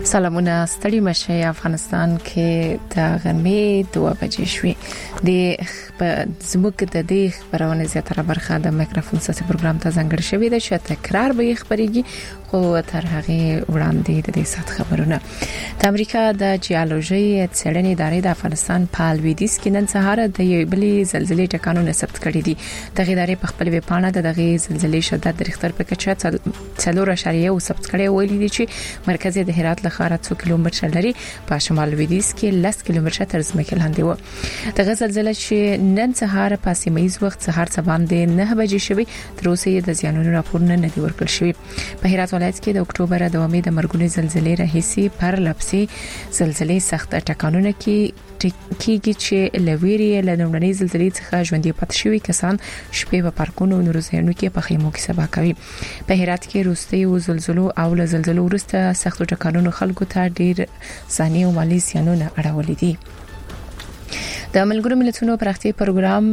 سلامونه ستړي مشه افغانستان کې د غرمې 2 بجې شوې د زموږ د دې خبرونه زیاتره برخه د مایکروفون ساسي پروګرام ته ځانګړې شوې ده چې تکرار به خبريږي خو تر هغه وړاندې د دې سات خبرونه د امریکا د جیولوژي څېړنې ادارې د افغانستان په لویدیځ کې نن سهار د یو بلې زلزلې ټکانونه ثبت کړي دي د ادارې په خپل ویبپاڼه د دغه زلزلې شدت د ریختر په کچه 4.0 ثبت کړي ویلي دي چې مرکز د هرات له خاره 2 کیلومتر لري په شمال لویدیځ کې 10 کیلومتر تر ځمکې لاندې و دغه زلزلې چې نن سهار په سیمایي وخت سهار څه باندې 9 بجې شوې تر اوسه د زیانونو راپورونه نه دی ورکړل شوی په هرات ولایت کې د اکتوبر د امید مرګونی زلزلې راهیسي پر لپسي زلزلې سخت ټکانونه کیږي چې لویری له نړۍ زلزلې څخه ژوندۍ پاتې شوی کسان شپې په پارکونو نور ځایونو کې په خیمو کې سبا کوي په هرات کې روستي او زلزلو او له زلزلو وروسته سخت ټکانونو خلکو ته ډیر ثاني او مالی زیانونه اړولې دي د ملګرو ملتونو پراختي پروګرام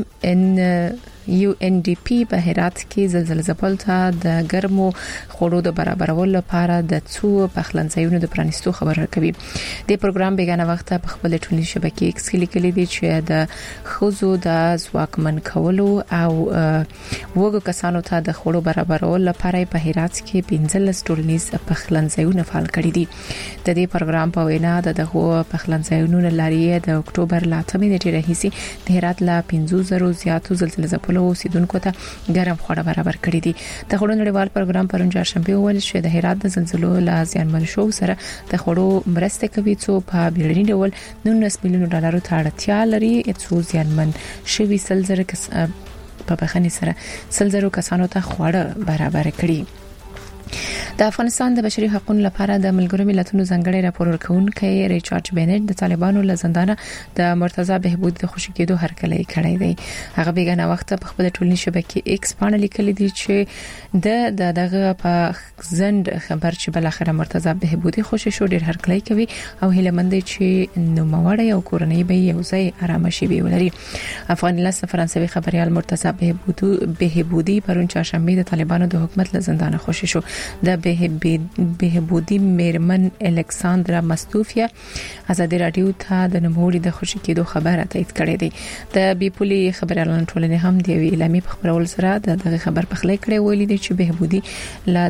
UNDP په هرات کې زلزلې ځپل ته د ګرمو خوړو د برابرولو لپاره د څو پخلنځایونو د پرانیستو خبره کوي د پروګرام بیګانه وخت په خپل ټولنیز شبکې ایکس کې لیکلي دي چې د خوځو د ځواکمن کولو او وګړو کسانو ته د خوړو برابرولو لپاره په هرات کې 15 ټولنیز پخلنځایونه فعال کړي دي د دې پروګرام په وینا دغه پخلنځایونو لاري د اکتوبر لا 8 نیټه راهیسي د هرات لا 50,000 زیاتو زلزلې ځپل اوسیدونکو ته ګرم خواړه برابر کړی دي د خوړو نړیوال پروګرام پرون چهارشنبه ول چې د هرات د زلزلو لا زیانمن شو سره د خوړو مرسته کوي څو په بیړني ډول 19 میلیون ډالر ته اړتیا لري څو زیانمن شوی سلزر په بخښنې سره سلزرو کسانو ته خواړه برابر کړي د افغانستان د بشري حقوقو لپاره د ملګرو ملتونو ځانګړي راپور ورکونکي ریچارډ بینټ د طالبانو له زندانه د مرتضی بهبود د خوشی کېدو هرکلی کړی دی هغه بیګانه وخت په خپل ټولنیز شبکې ایکس باندې لیکلي دي چې دغه په زند خبر چې بل اخر مرتضی بهبودی خوشی شو ډیر هرکلی کوي او هیله مند چې نوموړی او کورنۍ به یو ځای آرام شي ولري افغانستان فرانسوي خبريال مرتضی بهبودی پرون چهارشنبه د طالبانو د حکومت له زندانه خوشی شو د بهبودی میرمن الکساندرا مستوفیا ازادي رادیو ته د نوموړي د خوشی کېدو خبره تایید کړې ده د بیپولي خبريالانو ټولنې هم د اعلامي په خبرول سره دغه خبر په خله کړې ویلي دي چې بهبودی لا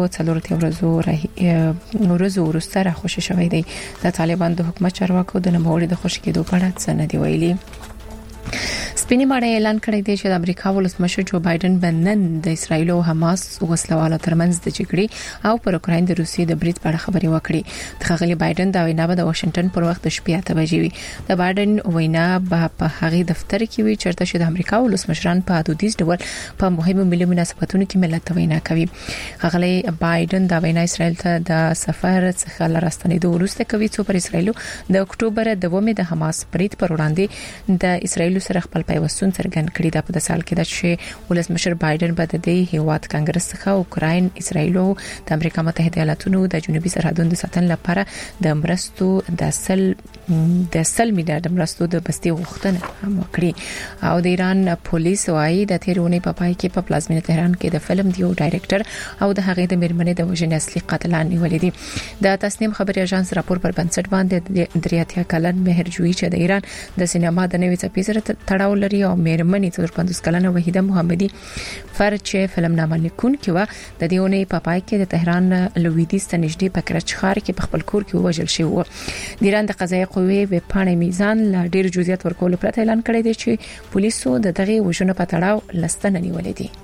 240 ورځې وروسته را خوشی شوی دی د طالبان د حکومت چارواکو د نوموړي د خوشی کېدو په اړه څه نه دی ویلي سپینې ماړه اعلان کړی دی چې د امریکا ولسمشر جو بایدن بنن د اسرایل او حماس وسلوالو ترمنځ د جګړې او پر اوکراین د روسیې د بریټ په اړه خبرې وکړي د خغلی بایدن دا وینا به د واشنگټن پر وخت شپې 8 بجې وي د بایدن وینا په هغه دفتر کې وی چرته چې د امریکا ولسمشران په حدودیز ډول په مهمو ملي مناسبتونو کې ملت وینا کوي خغلی بایدن دا وینا اسرایل ته د سفر څخه لراستنېدو وروسته کوي چې پر اسرایل د اکتوبر د 2 د حماس بریټ پر وړاندې د اسرایل سره خپل پیوستون څرګند کړی دا په سال کې چې ولسمشر بایدن په دې هیواد کانګرس څخه اوکراین اسرایل او د امریکا متحده ایالاتونو د جنوبي سرحدونو د ساتنې لپاره د مرستو د 100 میلیارډ مرستو د بستي غوښتنه هم وکړي او د ایران پولیس وايي د تیرونې په پای کې په پلازمینه تهران کې د فلم دیو ډایریکټر او د هغې د میرمنې د وژنې اصلي قاتلان نیولې دي د تسنیم خبري اژانس راپور پر بنسټ باندې د 83 کلن مهرجویی چې د ایران د سینما د نوې څپې سره تړاو لري او میرمنې تر 50 کلنه وحیده محمدي فرد چې فلم نامه لیکون کې و د دیونې په پای کې د تهران لویدیځ ته نږدې په کرچ ښار کې په خپل کور کې وژل شوی و د ایران د قضایي قوې په پاڼې میزان لا ډیر جزئیات ورکول پرته اعلان کړی دی چې پولیسو د دغه وژنو په تړاو لستنه نیولې دي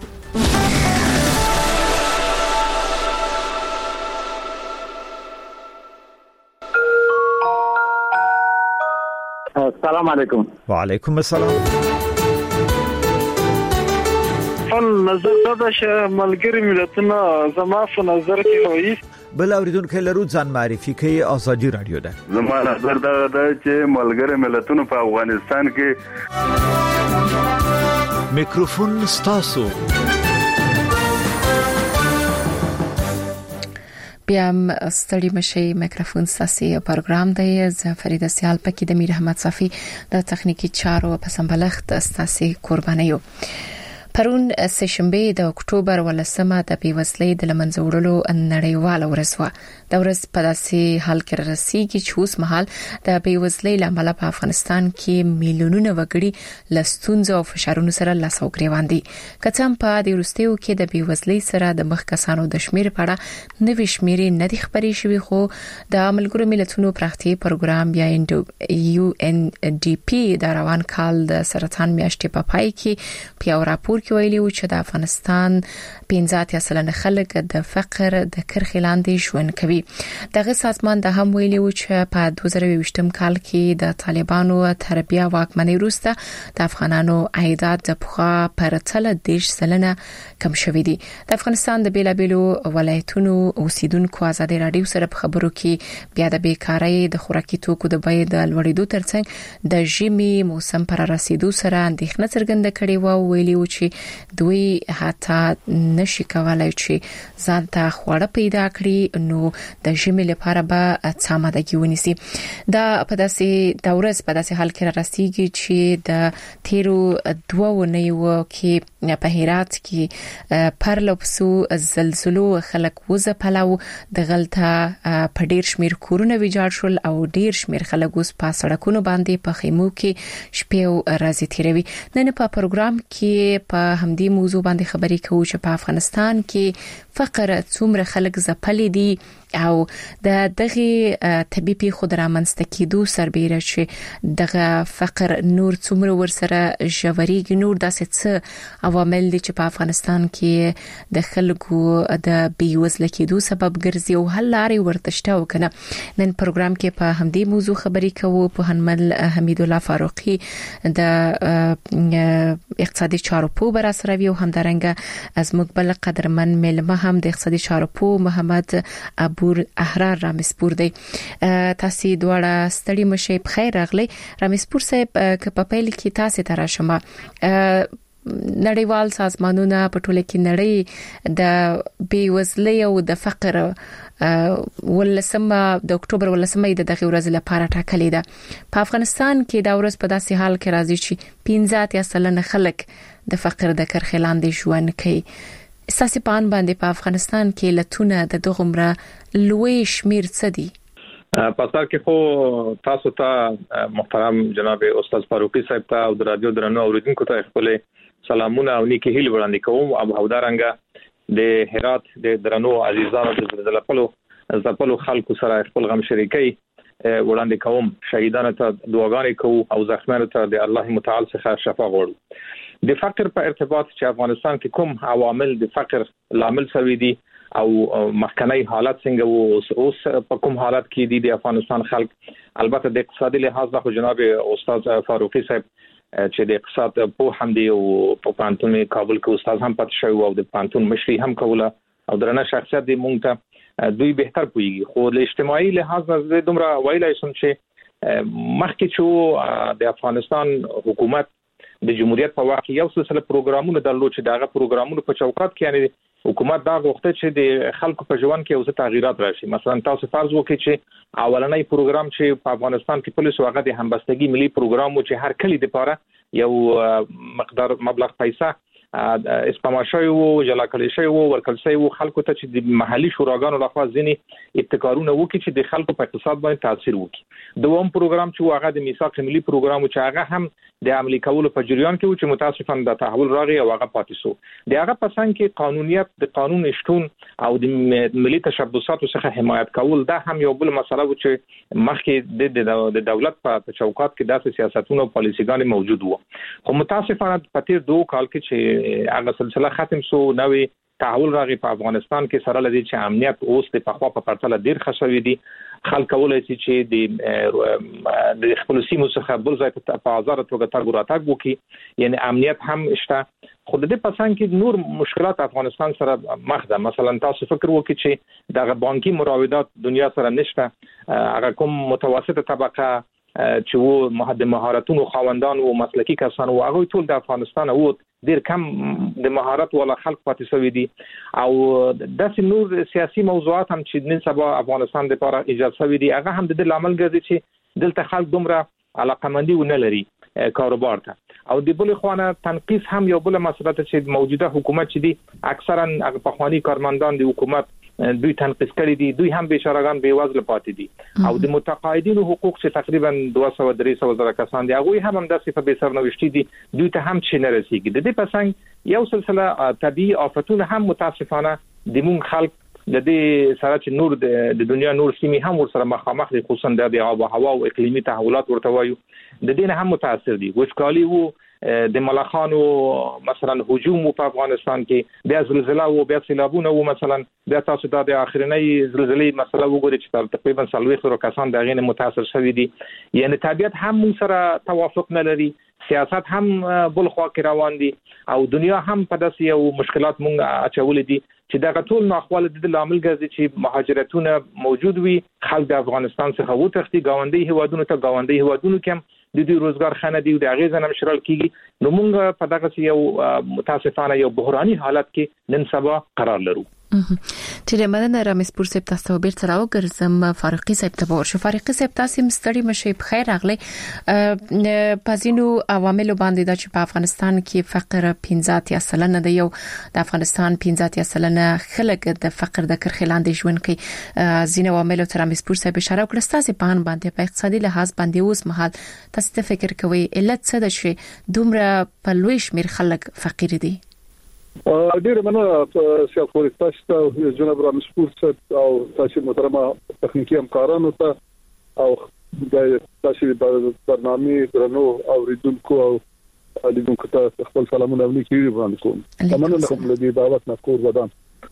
السلام علیکم. وعلیکم السلام. نظر دا چې ملګری ملتونه زما په نظر کې وایي بل اوریدونکو لرو ځان معرفي کوي ازادي رادیو ده. زما نظر دا چې ملګری ملتونه په افغانستان کې میکروفون ستاسو بیا ستړي مشي مایکروفون ساسي پروګرام دی ز فریده سیال پکې د میر احمد صافي د تخنیکی چارو په سمبلښت استاسي قربانیو پرون سهشنبه د اکتوبر ولسمه د پیوسلې د لمنځه وړلو نړیواله ورځ و د ورځ په داسې حال کې رسیدي چې اوس مهال د بیوزلۍ لامل په افغانستان کې میلیونونه وګړي لستونز او فشارونو سره لاس او ګریوان دي. کڅم په د روسیو کې د بیوزلۍ سره د مخ کسانو د شمیر په اړه نوې شمیرې نه دي خبرې شوې، خو د ملګرو ملتونو پراختیا پروګرام یا UNDP د روان کال د سرطان میاشتې په پای کې په راپور کې ویلي و چې د افغانستان 15% خلک د فقر د کرښې لاندې ژوند کوي. دغه سازمان د هم ویلي و چې په 2020 کال کې د طالبانو تربیه واکمنۍ وروسته د افغانانو عایدات د پخوا پر 30% کم شوی دی. د افغانستان د بیلابیلو ولایتونو اوسیدونکو ازادي رادیو سره په خبرو کې بیا د بیکارۍ د خوراکي توکو د بیې د لوړېدو ترڅنګ د ژمي موسم پر رسیدو سره اندېښنه څرګنده کړې و. ویلي و چې دوی حتی نشي کولای چې ځان ته خوړه پیدا کړي، نو د ژمي لپاره به څامدګي ونیسي. دا په داسې دورس په داسې حال کې راسيږي چې د تیرو 2 ونیو کې په هرات کې پر لپسو زلزلو خلک وزه پلاو د غلطه په ډیر شمیر کورونه ویجاړ شول او ډیر شمیر خلک اوس په سړکونو باندې په خیمو کې شپې او ورځې تیروي. نن په پروګرام کې په همدې موضوع باندې خبرې کوو چې په افغانستان کې فقر څومره خلک زپلې دي او د دغه طبيبي خودرامنځته کېدو سربېره چې دغه فقر نور څومره ورسره ژوريږي، نور داسې څه عوامل دي چې په افغانستان کې د خلکو د بیوزله کېدو سبب ګرځي او حل لارې ورته شته وکنه. نن پروګرام کې په همدې موضوع خبرې کوو. په هنمل حمید الله فاروقي د اقتصادي چارو په بر سره وی او همدارنګه از مقبل قدرمن ملمه هم د اقتصادي چارو په محمد ابور احرار رامسپور دی. تاسو دواړه ستړي مشه په خیر راغلی. رامسپور صاحب که په پیل کې تاسو ته راشم نړیوال سازمانونه په ټوله کې نړۍ د بیوزلۍ او د فقر ولسمه د اکتوبر ولسمه د دغه ورځ لپاره ټاکلې ده. په افغانستان کې دا ورځ په داسې حال کې راځي چې 15% خلک د فقر د کرښې لاندې ژوند کوي. اساسي پان باندې په افغانستان کې لتونه د دغمره لوی شمیر څه دي؟ په سر کې خو تاسو ته محترم جناب استاد فاروقي صاحب ته او د رادیو درنو اوریدونکو ته خپل سلامونه او نیکی هیله وړاندې کوم. او هودارنګه د هرات د درنو عزیزانو د زلزلې خلکو سره خپل غم شریکي وړاندې کوم. شهیدانو ته دعاګانې کوو او زخمیانو ته د الله متعال څخه شفا غواړو. د فقر په ارتباط چې افغانستان کې کوم عوامل د فقر لامل شوي دي او مخکنی حالت څنګه اوس په کوم حالت کې دي د افغانستان خلک. البته د اقتصادي لحاظ نه جناب استاد فاروقي صاحب چې د اقتصاد په هم دی او په پانتون کابل کې استاد هم پات شوی او د پانتون مشري هم کوله او درنه شخصیت دی مونږ ته دوی بهتر پويږي. خو له اجتماعي لحاظ نه دومره ویلای شم چې مخکې چې د افغانستان حکومت د جمهوریت په وخت یو سلسله پروګرامونه درلود چې داغه پروګرامونه په چوکاټ کې یعنی حکومت دا غوښته چې د خلکو په ژوند کې اوسه تغیرات راشي. مثلا تاسو فرض وکړئ چې اولنۍ پروګرام چې په افغانستان کې پولیس واغه د همبستګي ملي پروګرام چې هر کلی د پاره یو مقدار مبلغ پیسې اسپما شوی وو جلا کړی شوی وو ورکل شوی وو خلکو ته چې د محلي شوراګانو لخوا ځینی ابتکارونه وکړي چې د خلکو په اقتصاد باندې تاثیر وکړي. دوم پروګرام چې هغه د میثاق ملي پروګرام چې هغه هم د عملي کولو په جریان کې و چې متاسفانه د تحول راغی او هغه پاتې شو. د هغه پسند کې قانونیت د قانون شتون او د ملي تشبثاتو څخه حمایت کول دا هم یو بل مسله و چې مخکې د دولت په چوکاټ کې داسې سیاستونه او پالیسيګان موجود وو. خو متاسفانه په تیر 2 کال کې چې هغه سلسله ختم شو نوې تحول راغی په افغانستان کې سره لدی چې امنیت اوس د پخوا په پرتله ډیر خښوي دي. خلک کولای شي چې د خپل سیمو څخه بل ځای ته په آزاد توګه تګ راتګ وکړي. یعنی امنیت هم شته. خو د دې پسند کې نور مشکلات افغانستان سره مخ ده. مثلا تاسو فکر وکړئ چې د بانکي مراودات دنیا سره نشته. هغه کوم متوسطه طبقه چې وو د مهارتونو خاوندان او مسلکي کسان او هغه ټول د افغانستان او ډیر کم د مهارت ولا خلق پاتې شوی دي. او د نور سیاسي موضوعات هم چې نن سبا افغانستان لپاره ایجاد شوی دي هغه هم د لامل ګرځي چې دلته خلک دومره علاقمندي ونه لري کاروبار ته. او د بل خوانه تنقیص هم یو بل مسله چې موجوده حکومت چې دي اکثرا هغه پخوانی کارمندان د حکومت دوی تنقیس کړي دي دوی هم بیچارهګان بیوزله پاتې دي او د متقاعدینو حقوق چې تقریبا 200-300 زره کسان دي هغه هم داسې په بیسرنوشتي دي دوی ته هم چې نه رسیږي د دې پسنګ یو سلسله طبيعي آفتونه هم متاسفانه د مونږ خلک د دې سره چې نور د دنیا نور سیمې هم ورسره مخامخ دي خصوصا د آب و هوا او اقلیمي تحولات ورته وایو د دې نه هم متاثر دي وچکالي وو د ملخانو مثلا هجوم په افغانستان کې بیا زلزلہ او بیا سیلابونه او مثلا بیا تاسو د اخرنۍ زلزلې مسله وګورئ چې تقریبا 40 کسان د غینه متاثر شوي دي یعنی طبيعت هم موږ سره توافق نه لري سیاست هم بل خوا کې روان دي او دنیا هم په داسې یو مشکلات مونږ اچول دي چې دا ټول ناخواله د لامل ګرځي چې مهاجرتونه موجود وي خلک د افغانستان څخه وتښتي گاونډي هوادونو ته گاونډي هوادونو کې د دې روزګار خانه دی د غیزه نم شرل کیږي نو موږ په دغه یو متاسفانه یو بحراني حالت کې نن سبا قرار لرو چې مننه رامز پور صاحب تاسو به تر راو ګرځم فاروقي صاحب ته ورشو فاروقي صاحب تاسو مستړي مشه بخیر راغلی پازینو عوامل باندې د په افغانستان کې فقر 15% دی یو د افغانستان 15% خلک د فقر د کرخلاندې ژوند کوي زینه عوامل تر رامز پور صاحب اشاره وکړه تاسو په ان باندې په اقتصادي لحاظ باندې اوس مهال تاسو فکر کوئ علت څه ده چې دومره په لوی شمیر خلک فقیر دي ډیر مننه سیاف فورستاش ته جناب رامسپور او تاسو محترمه تخنیکی همکارانو ته او د تاسو د برنامه درنو او ریدونکو او لیدونکو ته خپل سلامونه ولیکي باندې کوم مننه کوم لدی دعوت نکور ودان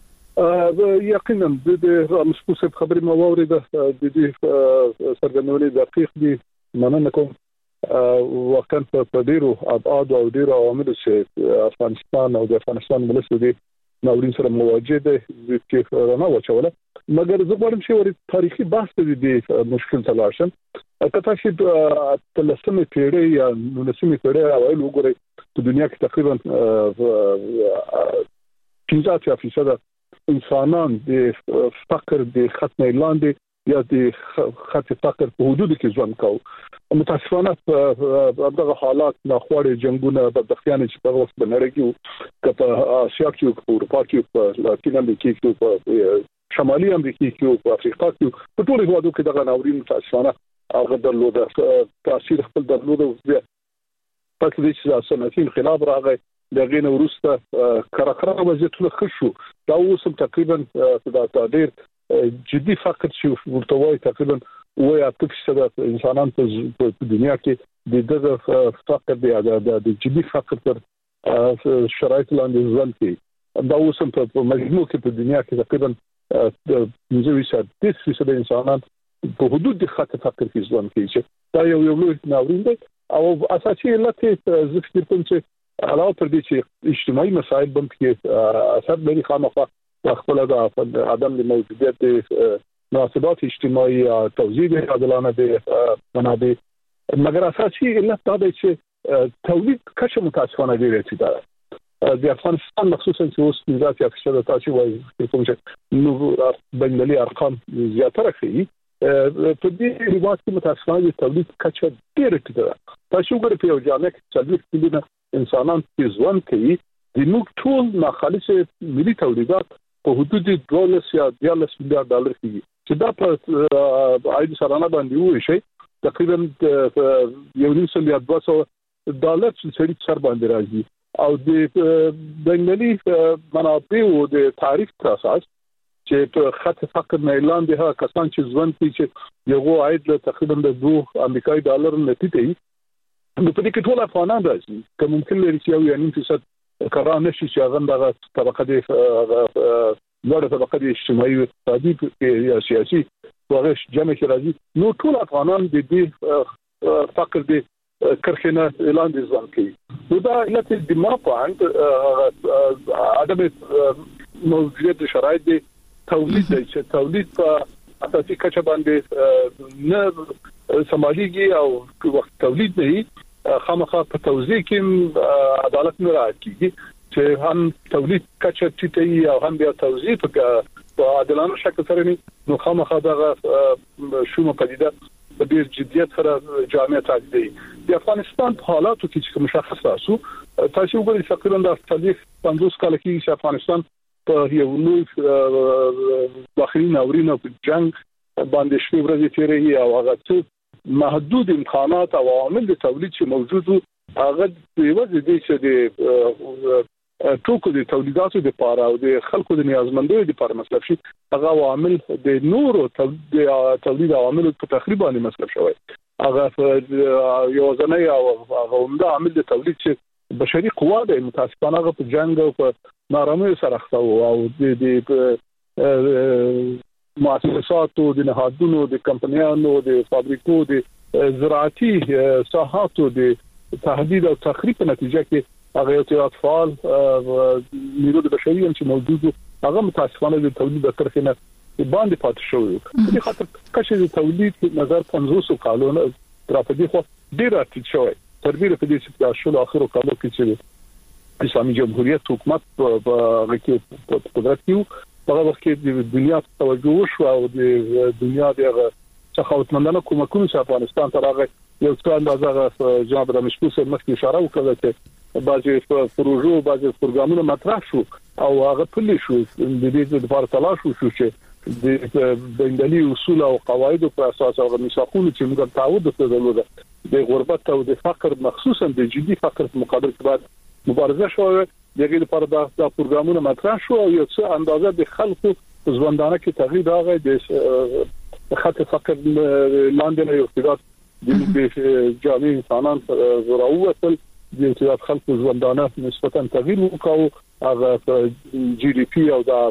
یقینا د رامسپور صاحب خبرې مو اوریده د دې سرګنولې دقیق دي مننه کوم وکړ په ډیرو ابعاد او ډیرو عوامل چې افغانستان او د افغانستان ملت دي ناورین سره مواجه دي چې رانه وچوله مګر زه غواړم چې ورته تاریخي بحث دي مشکل تلاشم کته چې تلسمه پیړۍ یا نولسمه پیړۍ اوایل وګورئ په دنیا کې تقریبا 15% انسانان د فقر د ختمه لاندې یا د خط فقر په حدود کې ژوند کاوه متاسفانه دغه حالات ناخوړې جنگونه بدبختیان چې په وخت بنړیږي په آسیا کې په اروپا کې په لاتین امریکا کې په شمالي امریکا کې په افریقا کې په ټولو هیوادو کې دغه ناورین متاسفانه هغه درلوده تاثیر خپل درلوده پس د صنعتي انقلاب راغی دغه نو وروسته کراکرا وضعیت له خشو دا اوس تقریبا په تقدیر جدي فقر چې ورته وایي تقریبا وایي 8% انسانان په دنیا کې دغه فقر د جدي فقر پر شرایط لاندې ژوند کوي دا اوس په مجموع کې په دنیا کې تقریبا 20% انسانان په حدود د خط فقر کې ژوند کوي چې دا یو لوی ناورین دی او اساسي علت زه فکر کوم چې علاوه تر دې چې اجتماعي مسایل هم کې اثر لري خامخا خپل د عدم موجودیت مناسبات اجتماعي توزیع عادلانه د منابع مګر اساسي علت دا دی چې تولید کچه متاسفانه ډیره ده د افغانستان مخصوصا چې اوس نزاعت یا تاسو وایي کوم چې نو بینالمللي ارقام زیاتره کوي په دې ریواج کې متاسفانه د تولید کچه ډیره ده تاسو ګورئ په یو جامع کې 40 میلیونه انسانان چې ژوند کوي د موږ ټول ناخالص ملي تولیدات په حدود 12 یا 13 میلیارډ ډالر کېږي چې دا په عاید سرانه باندې وایي شي تقریبا 1.2 ډالر چې سر باندې راځي او د بینالمللي منابع او د تعریف پر اساس چې په خط فقر نه اعلان دي هغه کسان چې ژوند کوي چې یو عاید له تقریبا 2 امریکایي ډالر نه تیته نو په دې کې ټول افغانان راځي که ممکن لري چې یو 9% کاران نشي چې هغه دغه طبقه دي لوړه طبقه دي اجتماعي او اقتصادي یا سیاسي هغه جمع کې راځي نو ټول افغانان د دې فقر دي کرخنه اعلان دي ځان کوي نو دا علت د ما په عدم موجودیت شرایط دي تولید دي چې تولید په اساسي کچه باندې نه سماجی او وخت تولید نه خامخا په توزیع کې عدالت نه راځي چې هم تولید کچه ټیټي او هم بیا توزیع په عادلانه شکل سره نو خامخا دغه شومه پدیده په ډیر جديت سره جامع تاکي د افغانستان په حالاتو کې چې مشخص تاسو وګورئ تقریبا د 50 کال کې چې افغانستان په یو لوی داخلي ناورین په جنگ باندې شپې ورځې تیرې او هغه څه محدود امکانات او عوامل د تولید چې موجود هغه د وځي د ټوکو د تولیداتو د پاره او د خلکو د نیازمندۍ د پاره مصرف شي هغه عوامل د نورو تولید عوامل په تقریبا مصرف شوی هغه یو ځنه او هغه عمده عامل د تولید چې بشري قوا د متاسفانه په جنگ او په نارامي سره خو او د مؤسساتو د نهادونو د کمپنیانو د فابریکو د زراعتي ساحاتو د تهدید او تخریب په نتیجه کې هغه یو اطفال نیرو د بشري چې موجود هغه متاسفانه د تولید د طرفینه باندې پاتې شوی د خاطر کښې د تولید نظر 500 کالونه تر په دې خو ډیر اتل شوی تر دې په دې چې شول اخرو کالو کې چې اسلامي جمهوریت حکومت په قدرت کې هغه وخت کې د دنیا توجه شو او د دنیا د څخاوتمندانه کومکونو چې افغانستان ته راغی یو څه اندازه جناب رمشپور سره مخکې اشاره وکړه چې بعضي پروژو بعضي پروګرامونه مطرح شو او هغه پلي شو د دې لپاره تلاش وشو چې د بینالمللي اصول او قواعد په اساس او میثاقونه چې موږ تعهد درلوده د غربت او د فقر مخصوصا د جدي فقر په مقابل کې بعد مبارزه شوه دغه لپاره دا پروګرامونه مطرح شو او یو څه اندازه د خلکو ژوندانه کې تغییر راغی د خط فقر لاندې نه یو اقتدار د جامع انسانان زراوتل د اقتدار خلکو ژوندانه نسبتا تغییر وکاو هغه جی ډي پی او دا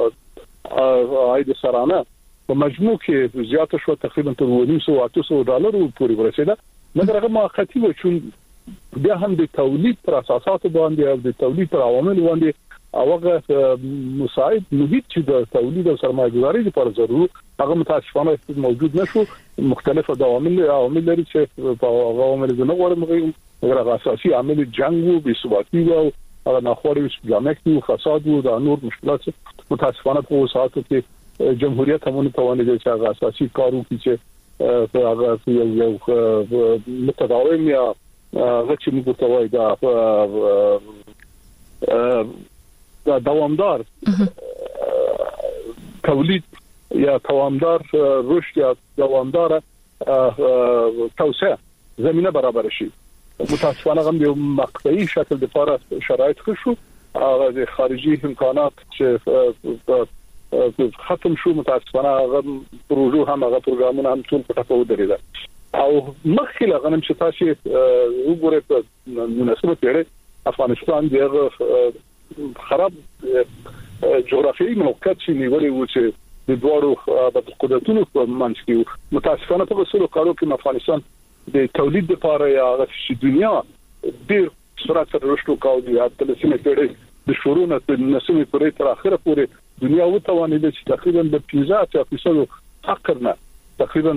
عاید سرانه په مجموع کې زیاته شو تقریبا تر $900 پورې ورسېده مګر هغه موقتی و چې بیا هم د تولید پر اساساتو باندې او د تولید پر عوامل باندې هغه مساعد محیط چې د تولید او سرمایه‌ګذاري لپاره ضروري هغه متاسفانه موجود نشو مختلف عوامل لري چې په عوامل د نوړم غیر اساسي عامل جنگ او بی‌ثباتی او هغه ناخوړی جامعتي او فساد او د نور مشکلات متاسفانه په وساتو کې جمهوریت همونه توانیږي چې هغه اساسي کارو کې چې هغه یو متداوم یا چې موږ ته وایي دا دوامدار تولید یا دوامدار رشد یا دوامدار توسعه زمينه برابر شي متاسفانه هم یو مقطعي شکل د لپاره شرایط خشو هغه د خارجي امکانات چې ختم شو متاسفانه هغه پروژو هم هغه پروګرامونه هم ټول په تاسو درېده او مخکې لغنم چې تاسو وګورئ په مناسبت لري افغانستان د خراب جغرافیایي موقعیت چې نیولې و چې د دوړو قدرتونو په منځ کې متاسفانه په وسلو کارو کې افغانستان د تولید لپاره یا د دنیا ډیر سرعت سره رشد وکاو د اتلسمه پیړۍ د شروع نه تر نسمه پیړۍ تر اخره پورې دنیا وتوانېده چې تقریبا د 15% فقر نه تقریبا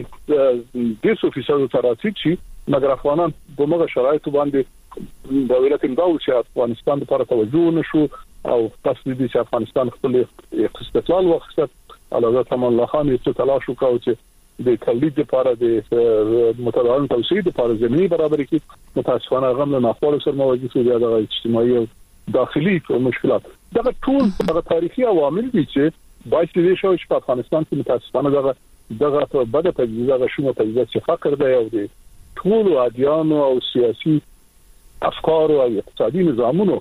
200% تر رسید شي مګر افغانان په مغه شرایطو باندې د ولایت انداو چې افغانستان لپاره توجه نشو او تاسو دې چې افغانستان خپل استقلال واخیست علاوه تمام الله خان یې تلاش وکاو چې د تولید لپاره د متداوم توسعه لپاره زمینه برابر کړي متاسفانه غم نه خپل سره مواجه شو د اجتماعي او داخلي مشکلات دا ټول د تاریخي عوامل دي چې باعث دي چې په افغانستان کې متاسفانه دغه بده تجربه شومه تجربه چې فقر دی او د ټول ادیان او سیاسي افکار او اقتصادي نظامونو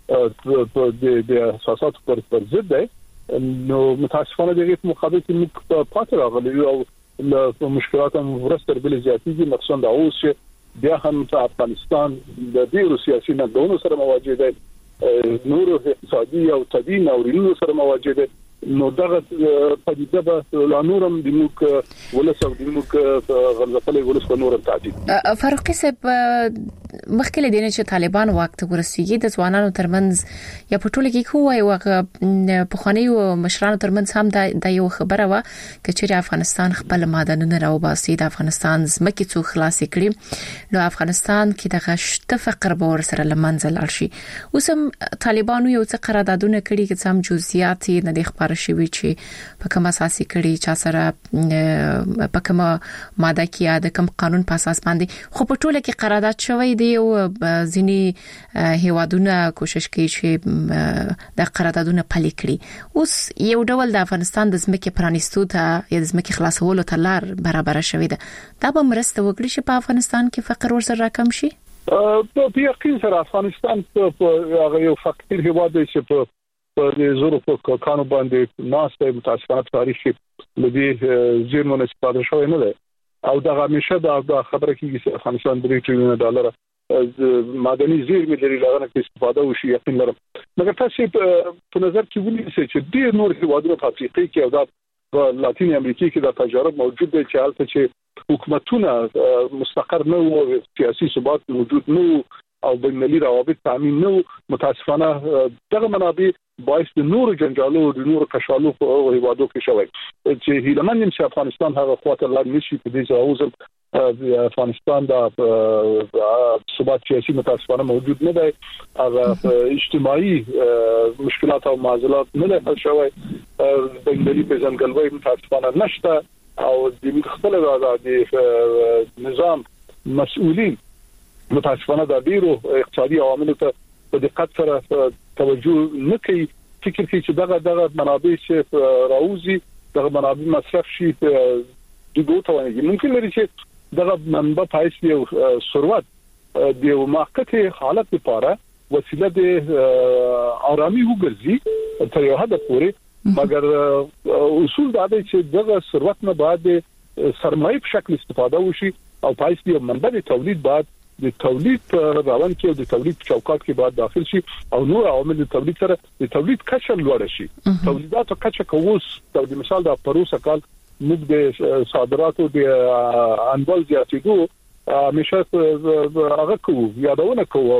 د اساسات پر ضد دی نو متاسفانه دغه مقابل کې موږ پاتې راغلي او له مشکلاتو ورسره بل زیاتېږي مقصد دا اوس چې بیا هم په افغانستان د ډیرو سیاسي نقدونو سره مواجه دي نور اقتصادي او طبي ناورینونو سره مواجه دي نو دغه پدیده به لانورم د موږ ولسو د موږ غلطلې ولسو نور تعدیل فاروقي صاحب مخکله دینه چې طالبان وخت ورسیږي د ځوانانو ترمنځ یا په ټوله کې کوی او په خاني او مشرانو ترمنځ هم د یو خبره وا چې افغانستان خپل معدنونه راوباسي د افغانستان زمکه څو خلاص کړي نو افغانستان کې د غشت فقر به ور سره لمنځل شي اوسم طالبانو یو څه قراردادونه کړي چې سم جزئیات نه د خبر شوی چې په کومه اساسي کړي چې سره په کومه ماده کې د کوم قانون په اساس باندې خو په ټوله کې قرارداد شوی دی دی ځینی هیوادونه کوشش کوي چې د قراردادونه پلي کړي. اوس یو ډول د افغانستان د ځمکې پرانیستو ته یا د ځمکې خلاصولو ته لار برابر شوې ده. دا به مرسته وکړي چې په افغانستان کې فقر ورسره راکم شي. په یقین سره افغانستان په یو فقیر هیواد دی چې په زورو په کانو باندې ناسته متاسفانه تاریخي لدی زیرمونه استفاده شوی نه ده او دا همیشه دا خبره کیږي چې افغانستان $3 تریلیون معدني زیرمې لري لغونه کې استفاده وشي یقین لرم. مګر تاسو په نظر کې ونیسئ چې ډېر نور هیوادونه په افریقا کې او د لاتین امریکا کې دا تجارب موجود دي چې حالت چې حکومتونه مستقر نه او سیاسي ثبات موجود نه او بینالمللي روابط تامین نه متاسفانه دغه منابع باعث د نور جنجالو د نور کشالو په هیوادو کې شوی چې هیلمن نیم چې افغانستان هغه خواته لاړ نشي په دې ځاوزم د افغانستان د ثبات سیاسي متاسفانه موجود نه دی هغه اجتماعي مشکلات او معضلات نه حل شوی بینالمللي په ځنګلوي متاسفانه نشته او د خپل د نظام مسؤلین متاسفانه د ډیرو اقتصادي عواملو ته په دقت سره توجه نه کوي. فکر کوي چې دغه منابع چې راوځي دغه منابع مصرف شي دغه توانایي ممکن لري چې دغه منبع پایس یو ثروت د یو موقته حالت لپاره وسیله د آرامي وګرځي تر یو حد پورې مګر اصول دا دی چې دغه ثروت نه بعد سرمایه په شکل استفاده وشي او پایس یو منبع د تولید بعد د تولید روان کې او د تولید چوکاټ کې بعد داخل شي او نور عوامل د تولید سره د تولید کچه لوړ شي. تولیداتو کچه کووس د مثال د پروسه کال موږ د صادراتو د انبال زیاتېدو همیشه هغه کوو یادونه کوو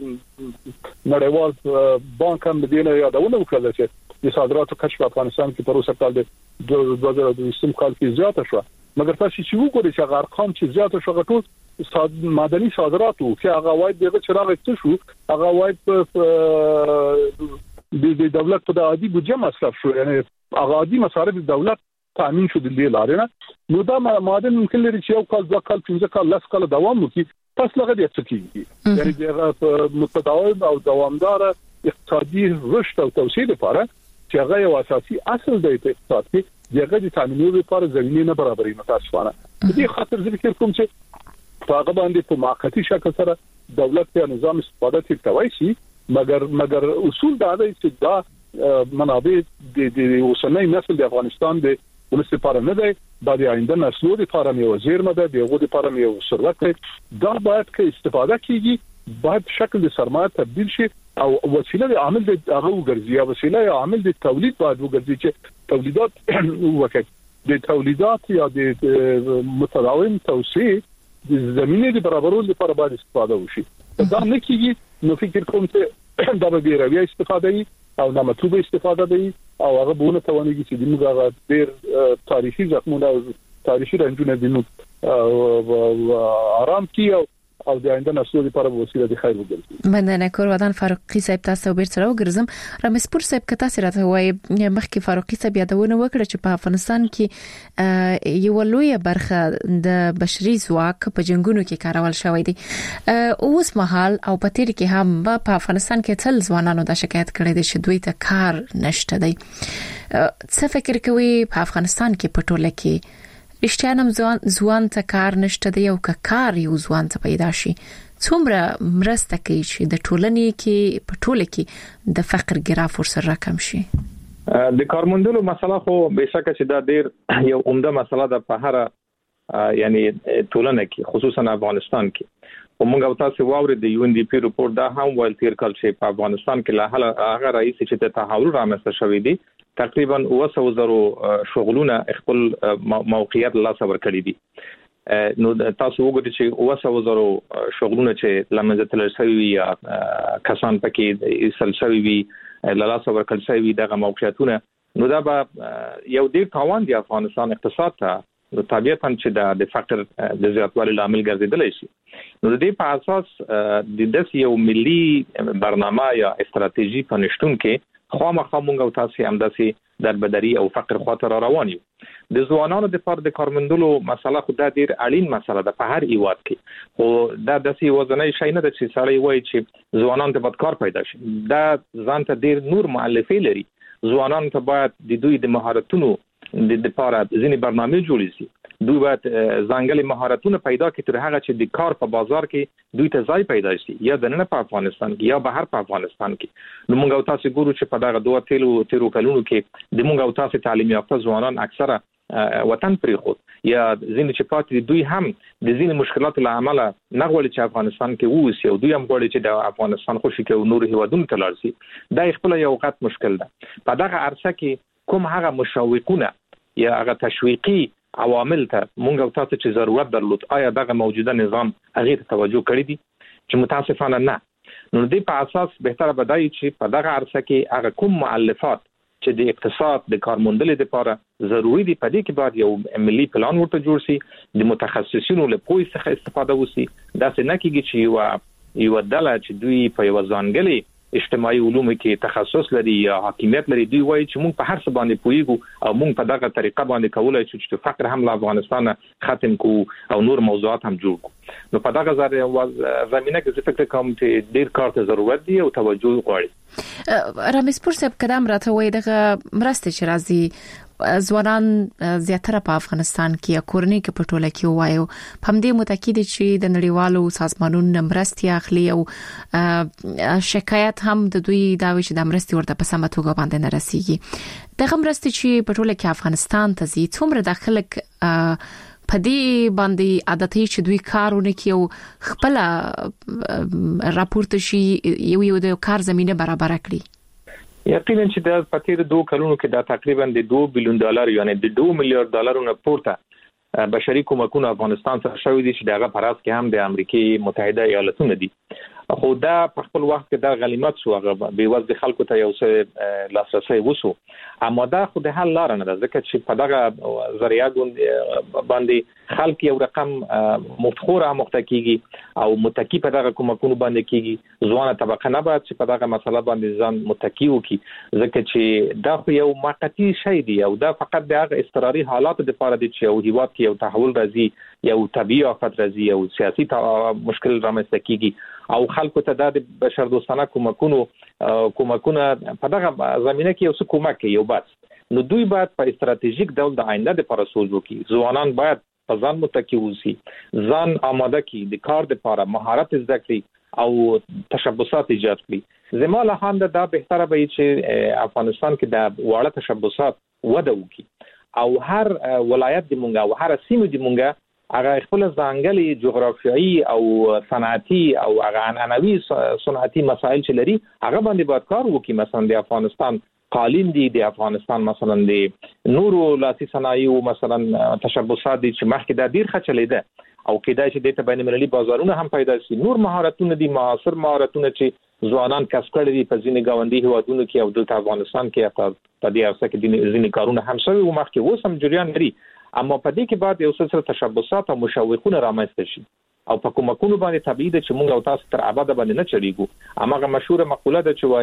نړیوال بانک هم دې نه یادونه وکړه چې د صادراتو کچه په افغانستان کې پروسه کال د 2023 کال کې زیاته شو مګر تاسو چې وګورئ چې هغه ارقام چې زیاته شو غټول معدني صادراتو چې هغه وايد دغه چراغ څه شو هغه وايد د دولت په عادي بودجه مصرف شو یعنی هغه عادي مصارف د دولت تامین شو د لیلارینه نو دا معدن ممکن لري چې یو کال 2 کال 15 کال 10 کال دوام وکړي پس لغه دې څه کیږي یعنی دغه متداوم او دوامدار اقتصادي رشد او توسعه لپاره چې هغه یو اساسي اصل دی په اقتصاد کې دغه د تامینولو لپاره زمينه نه برابرې متاسفانه دې خاطر ذکر کوم چې هغه باندې په موقتی شکل سره دولت یا نظام استفاده کوي شي مګر اصول دا دی چې دا منابع د اوسنۍ نسل د افغانستان د ولس لپاره نه دی د آینده نسلو لپاره یو زیرمه ده دغه لپاره یو ثروت دی دا باید کې استفاده کیږي باید شکل د سرمایه تبدیل شي او وسیله د عامل د هغه وګرځي او وسیله یا عامل د تولید باید وګرځي چې تولیدات وکړي د تولیدات یا د متداوم توسعه د زمینه د برابرولو لپاره باید استفاده وشي دا نه کیږي نو فکر کوم چې دا به رویه استفاده او نامطلوبه استفاده دی او هغه بونه توانېږي چې د موږ ډېر تاریخي ځخمونه او تاریخي رنجونه دي نو آرام کی او د آینده نسلو لپاره وسیله د خیر وګرځي. مننه کورودان فاروقي صاحب تاسو بیرته راوګرځم رمسپور صاحب کته سره وایي مخکې فاروقي صاحب یادونه وکړه چې په افغانستان کې یو لوی برخه د بشري ځواک په جنگونو کې کارول شوی دی اوس مهال او په تیر کې هم په افغانستان کې تل ځوانانو د شکایت کړي دي چې دوی ته کار نشته دی. څه فکر کوي په افغانستان کې په ټوله کې رښتیانم ځوان ته کار نشته دی او کار یو ځوان ته پیدا شي څومره مرسته کوي چې د ټولنې کې په ټوله کې د فقر ګراف ورسره راکم شي. د کارموندلو مسله خو بهشکه چې دا ډیر یو عمده مسله ده په هر یعنی ټولنه کې خصوصا افغانستان کې ومنګ تاسو واوري د UNDP ریپورت دا هم ویل تیر کال چې په افغانستان کې لا هغه رئیس چې د تحول رامنځته شوی دی تقریبا 200,000 شغلونه خپل موقعیت لا صبر کړی دي نو تاسو وګورئ چې 200,000 شغلونه چې لمنځه تلل شوی یا کسان پکې سلسوي وي لا صبر کړل شوی دغه موقعیتونه نو دا به یو ډیر تاوان دی افغانستان اقتصاد ته نو طبيعتاً چې د فقر د زیاتوالي لامل ګرځیدلی شي نو د دې په اساس د داس یو ملي برنامه یا استراتیژي په نشټون کې خامخا مونږ او تاسو هم داسې دربدري او فقر خاطر روان یو. د ځوانانو د پر د کارمندلو مسله خو د ډیر اړین مسله ده په هر ایواد کې، خو دا داسې وزنۍ شي نه ده چې سړی وایي چې ځوانان ته باید کار پیدا شي. دا ځان ته ډیر نور مؤلفې لري. ځوانان ته باید د دوی د مهارتونو د لپاره ځینې برنامه جوړې شي. دوی باید ځانګړي مهارتونه پیدا کړي تر هغه چې د کار په بازار کې دوی ته ځای پیدا شي، یا د نن په افغانستان کې یا بهر په افغانستان کې. نو موږ او تاسو ګورو چې په دغه دوه تیرو کلونو کې د موږ او تاسو تعلیم یافته ځوانان اکثره وطن پریخود یا ځینې چې پاتې دوی هم د ځینې مشکلاتو له امله نه غواړي چې افغانستان کې ووسي، او دوی هم غواړي چې د افغانستان خوشي کې نور هیوادونو ته لاړ شي. دا خپل یو غټ مشکل ده. په دغه عرصه کې کوم هغه مشوقونه یا هغه تشویقي عوامل ته مونږ او تاسو چې ضرورت درلود، آیا دغه موجوده نظام هغه ته توجه کړی دي؟ چې متاسفانه نه. نو دې په اساس بهتره بدایي چې په دغه عرصه کې هغه کوم مؤلفات چې د اقتصاد د کارموندلې لپاره ضروری دي، په دې کې باید یو ملي پلان ورته جوړ شي، د متخصصینو له پوهې څخه استفاده وشي. دا څه نه کیږي چې یو ډله چې دوی په یو ځانګړي اجتماعي علوم کې تخصص لري یا حاکمیت لري، دوی وایي چې موږ په هر څه باندې پوهیږو او موږ په دغه طریقه باندې کولای شو چې فقر هم له افغانستان ختم کو او نور موضوعات هم جوړ کو. نو په دغه زمینه کې څه فکر کوم چې ډیر کار ته ضرورت دی او توجه غواړي. رمیز پور صاحب کدام راته وایي دغه مرسته چې راځي ځوانان زیاتره په افغانستان کې یا کورنۍ کې په ټوله کې وایو په همدې متأکد چې د نړیوالو سازمانونو مرستې اخلي او شکایت هم د دوی دا وی چې د مرستې ورته په سمه توګه باندې نه رسیږي. دغه مرستې چې په ټوله کې افغانستان ته ځي څومره د خلک په دې باندې عادتي چې دوی کارونه کوي او خپل راپورته شي یو د کار زمينه برابر کړي؟ یقینا چې د پاتې 2 کلونو کې دا تقریبا د $2 بلین یعنی د $2 میلیارډ نه پورته بشري کومکونه افغانستان ته شوې دي چې دغه پراس کې هم د امریکای متحده ایالاتونو دي. خو دا په خپل وخت کې دا غلیمت شو، هغه به وځي خلکو ته یو څه لاسرسي وسو، اما دا خو د حل لار نه ده، ځکه چې په دغه ذریعہ باندې خلک یو رقم مفتخوره مختکیږي او متکی په دغه کومکونو باندې کیږي. ځوانه طبقه نه باید چې په دغه مسله باندې ځان متکی وکړي، ځکه چې دا خو یو موقتی شی دی او دا فقط د هغه اضطراري حالات لپاره دي چې یو هیواد کې یو تحول راځي، یو طبيعي آفت راځي، یو سیاسي مشکل رامنځته کیږي او خلکو ته د بشر دوستانه کومکونه په دغه زمينه کې یو څه کومک کوي. یو بس نو دوی باید په استراتیژیک ډول د آینده لپاره سوچ وکړي. ځوانان باید په ځان متکی وسی، ځان آماده کړي د کار لپاره، مهارت زده کړي او تشبثات ایجاد کړي. زموږ له هانده دا بهتره به چې افغانستان کې د واړه تشبثات وده وکړي او هر ولایت د مونږه او هر سیمه د مونږه هغه خپل ځانګړي جغرافیایي او صنعتي او هغه عنعنوي صنعتي مسایل چې لري هغه باندې باید کار وکړي. مثلا د افغانستان قالین دي، د افغانستان مثلا د نورو لاسي صنایعو مثلا تشبثات دي چې مخکې د ډیر خچلې ده او کېدای شي د بین المللي بازارونه هم پیدا شي. نور مهارتونه دي، معاصر مهارتونه چې ځوانان کسب کړي دي په ځینې گاونډي هیوادونو کې او د افغانستان کې په دې ارسه کې ځینې کارونه هم شوي او مخکې اوس هم جریان لري، اما په دې کې بعد یو څه تشبثات او مشوقونه رامنځته شي او په کومکونو باندې طبيعي ده چې موږ او تاسو تر ابد باندې نه چلیږو. اماغه مشهور مقوله ده چې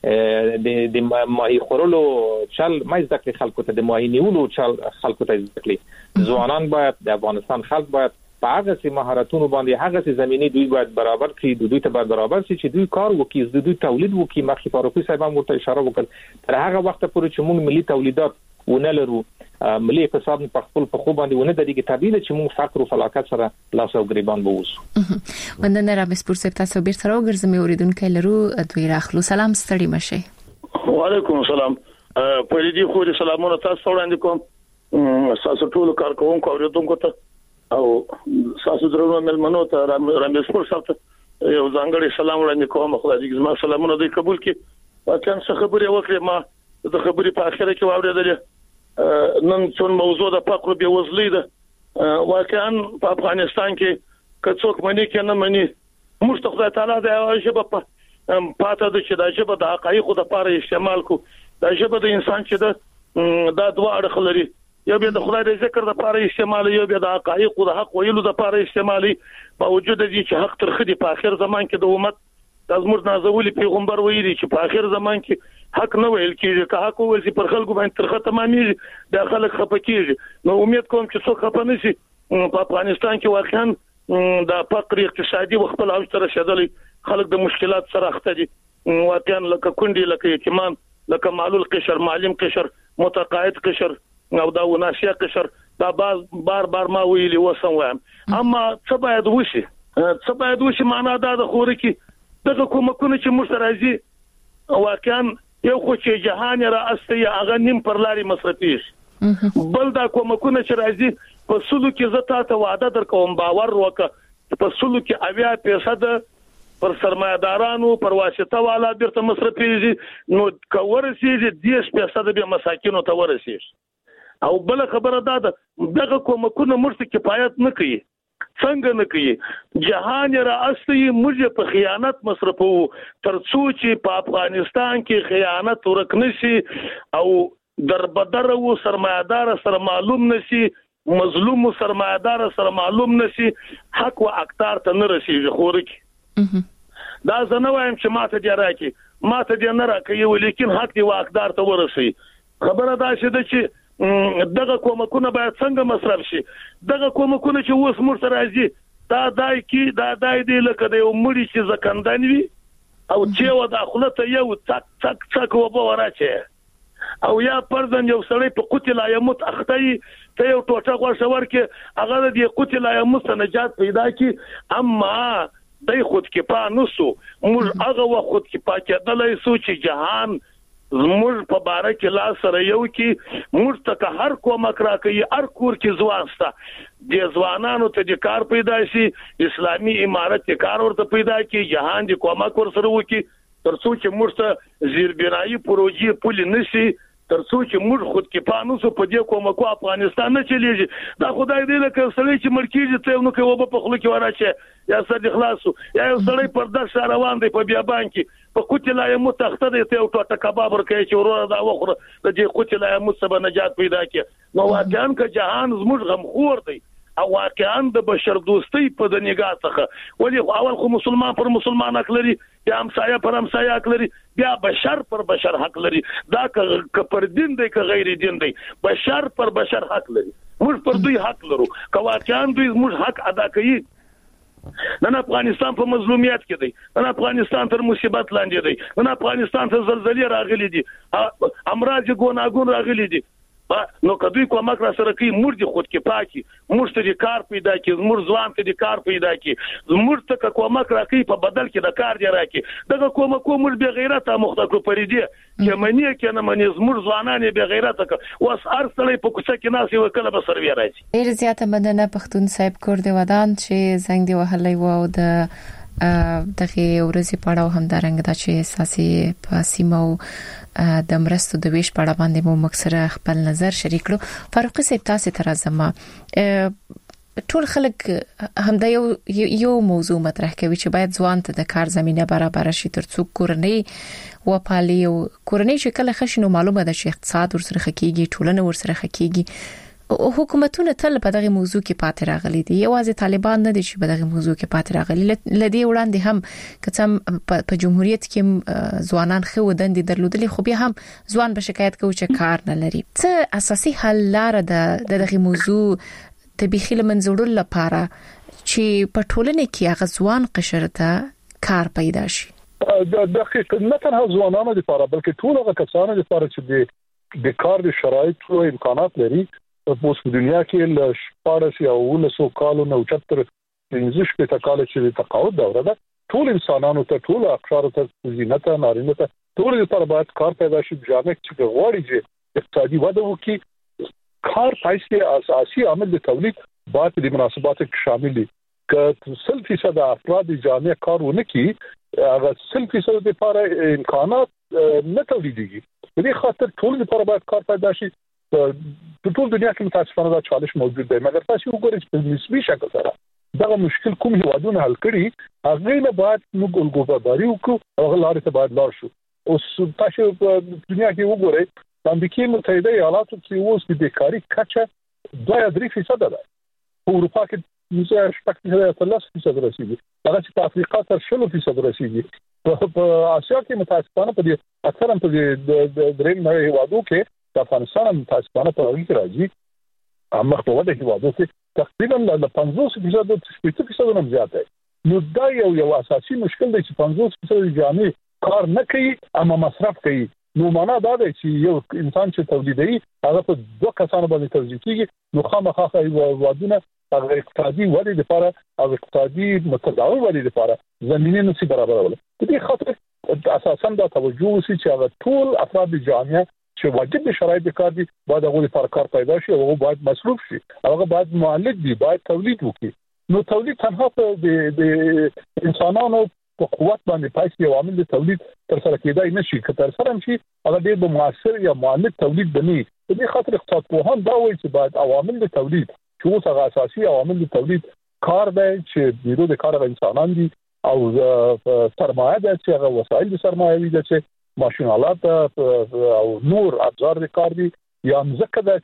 وايي د ماهي خورلو چل مې ځکه خلکو ته د ماهي نیولو چل خلکو ته ځکه ځوانان باید د افغانستان خلک باید په هغه سي مهارتونو باندې هغه سي زميني دوی باید برابر کړي، دوی ته باید برابر شي چې دوی کار وکړي، دوی تولید وکړي. مخکې فاروقي صاحب هم ورته اشاره وکړه تر هغه وخت پورې چې موږ ملي تولیدات ونه لرو، ملي اقتصاد په خپل په خو باندې ونه درېږي، طبيعي چې موږ فقر او فلاکت سره لاس او ګریبان بووسو. مننه رمیز پور صاحب، تاسو بیرته راوګرځم اوریدونکو لرو دوی راخلو. سلام ستړي مشه. وعلیکم السلام. په دې خو دې سلامونه تاسو وړاندې کوم، تاسو ټول کارکونکو اوریدونکو ته او تاسو درنو ملمنو ته رمیز پور صاحب ته یو ځانګړی سلام وړاندې کوم. خدای دې زما سلامونه دې قبول کړي. واقعا څه خبرې وکړې، ما د خبرې په اخر کې واورېدلې نن څون موضوع د فقر به وزلي ده. واقعا په افغانستان کې کڅوک منی کې نه منی موږ ته خدای تعالی د ژبه په پاته د چې د ژبه د حقایقو د لپاره استعمال کو. د ژبه د انسان چې د دوه اړخ لري، یو به د خدای د ذکر د لپاره استعمال، یو به د حقایقو د حق ویلو د لپاره استعمالي. باوجود دې چې حق تر خدي په اخر زمان کې د امت د زموږ نازولي پیغمبر ویلي چې په اخر زمان کې حق نه ویل کیږي که حق ویل شي پر خلکو باندې ترخه تمامېږي د خلک خپه کیږي نو امید کوم چې څوک خپه نشي په افغانستان کې واقعا د فقر اقتصادي وخت له اوج ته رسیدلی خلک د مشکلات سره اخته دي واقعا لکه کونډي لکه یتیمان لکه معلول قشر معلم قشر متقاعد قشر او دا وناشیا قشر دا بار ما ویلي وسم وایم اما څه باید وشي معنا دا د خوري کې دغه کومکونه چې موږ سره راځي واقعا یو خو چې جهان را استي هغه نیم پر لاري مصرفي بل دا کومکونه چې راځي په سلو کې زتا ته وعده درکوم باور وکړه په سلو کې 80% پر سرمایدارانو پر واسطه والا بیرته مصرفي نو کورسي 10% به مساکینو ته ورسي او بل خبره ده دغه کومکونه مرسته کفایت نه کوي څنګه نه کوي جهان را اصلي موږ په خیانت مصرفو ترڅو چې په افغانستان کې خیانت ورکنشي او دربدر او سرمایدار سره معلوم نشي مظلوم سرمایدار سره معلوم نشي حق او اقدار ته نه رسیږي خورکی دا زنه وایم چې ماته دی نه راکوي ولیکن حق دی او اقدار ته ورسي خبره دا شته چې دغه کومکونه باید څنګه مصرف شي دغه کومکونه چې اوس موږ سره راځي دا دای دی لکه د یو مړي چې زکندن وي او چې و داخله ته یو څک وبو راچي او یا پردن یو سړی په قتل ایموت اخته ته یو ټوټه غوښه ورکه هغه د قتل ایموت نجات پیدا کی اما دای خود کې پا نسو موږ هغه وخت کې پاتېدلای سو چې جهان زموږ په باره کې لا سره یو کې موږ ته هر کومک راکوي هر کور کې ځوان ستا د ځوانانو ته د کار پیدا شي اسلامي امارت کې کار ورته پیدا کی جهان د کومک ور سره وکي ترڅو چې موږ ته زیربنایي پروژې پولي نشي ترڅو چې موږ خود کې پانوسو په دې کومکو افغانستان نه چلیږي دا خدای دې لکه سړی چې مرکیږي ته نو کوي وب په خلک وراشي یا صد اخلاصو یا سړی پر د روان دی په بیابان کې په کوتلای متخته دی ته ټوټه کباب ورکوي چې ورور دا وخره د دې کوتلای مصبه نجات پیدا کړي نو واقعا که جهان زموږ غم خور دی او واقعا د بشر دوستۍ په د نگاه څخه ولی اول خو مسلمان پر مسلمان حق لري یا همسایه پر همسایه حق لري بیا بشر پر بشر حق لري دا که پر دین دی که غیر دین دی بشر پر بشر حق لري موږ پر دوی حق لرو که واقعا دوی موږ حق ادا کوي نن افغانستان په مظلومیت کې دی نن افغانستان تر مصیبت لاندې دی نن افغانستان ته زلزلې راغلي دي امراض ګوناګون راغلي دي نو کدوې کومک را سره کوي موږ د خود کې پاکي موږ ته د کار پیدا کی موږ ځوان ته د کار پیدا کی موږ ته کومک راکړي په بدل کې د کار دی راکړي دغه کومک موږ به غیرت مختکو پریدي چې منی کې نه منی موږ ځوانان به غیرت اوس هر څړې په کوڅه کې ناس یو کله به سروي راځي ډیر زیاته مننه پښتون صاحب کور دی ودان چې زنګ دی وهلې وو د دغه ورځې په اړه هم درنګ دا چې اساسي په سیمو د مرستو د ویش په اړه باندې مو مکسره خپل نظر شریک کړو فاروق صاحب تاسو تر ازمه ټول خلک هم دا یو موضوع مطرح کوي چې باید ځوان ته د کار زمينه برابر شي ترڅو کورنۍ و پالي او کورنۍ چې کله خشنو معلومه ده چې اقتصاد ورسره خکېږي ټولنه ورسره خکېږي حکومتونه تل په دغه موضوع کې پاتې راغلي دي یوازې طالبان نه دي چې په دغه موضوع کې پاتې راغلي لدی وړاندې هم کڅم په جمهوریت کې ځوانان خو دندې درلودلې خو بیا هم ځوان به شکایت کوي چې کار نه لري څه اساسي حل لار د دغه موضوع طبيخي لمنځوړل لپاره چې په ټولنه کې هغه ځوان قشر ته کار پیدا شي دقیق نه تنها ځوانانو لپاره بلکې ټول هغه کسانو لپاره چې د کار د شرایط او امکانات لري په اوس دنیا کې ل شپارس یا ولسو کالو نو چتر پنځه شپه کال چې د تقاعد دوره ده ټول انسانانو ته ټول افکار ته زینت نارینه ته ټول لپاره باید کار پیدا شي ځکه چې غواړي چې اقتصادي وده وکړي کار پیسې اساسي عامل د تولید باید د مناسباتو شامل دي که 100% افراد جامع کارونه کوي هغه 100% لپاره امکانات نه تولیديږي په دې خاطر ټول لپاره باید کار پیدا شي په ټول دنیا کې متاسفانه دا چالش موجود دی مګر تاسو وګورئ چې په نسبي شکل سره دا مشکل کوم هیوادونه حل کړي هغه نه باید موږ ګوګباري وکړو هغه لارې ته باید لاړ شو اوس تاسو په دنیا کې وګورئ د امریکا متحده ایالاتو کې اوس د بیکاری کچه 2.3% ده په اروپا کې موږ شپږ 13% رسیدي هغه چې په افریقا تر 10% رسیدي په اسیا کې متاسفانه په اکثرا په درېم نړۍ هیوادو کې د افغانستان متاسفانه په اړه کې راځي اما په وده هیوادو کې تقریبا د 50% 60% نه زیات دی. نو دا یو اساسي مشکل دی چې 50% جامع کار نه کوي اما مصرف کوي. نو معنا دا دی چې یو انسان چې تولیدي هغه په دوه کسانو باندې توزیع کیږي نو خامخا هیوادونه هغه اقتصادي ودې لپاره او اقتصادي متداول ودې لپاره زمينه نشي برابرول. د دې خاطر اساسا دا توجه وشي چې هغه ټول افراد جامعه چې واجب شرایط کار دي باید هغه لپاره کار پیدا شي او باید مصروف شي هغه باید مؤلد دي باید تولید وکړي. نو تولید تنها د انسانانو په قوت باندې پایسي عوامل د تولید تر سره کېدای نشي که تر سره شي هغه ډېر به موثر یا مؤلد تولید بني. د دې خاطر اقتصادپوهان دا وایي چې باید عوامل د تولید چې اوس هغه اساسي عوامل د تولید کار دی چې نیرو د کار انسانان دي او سرمایه ده چې هغه وسایل د سرمایه دي چې ماشین آلات او نور ابزار د کار دي یا مزکه ده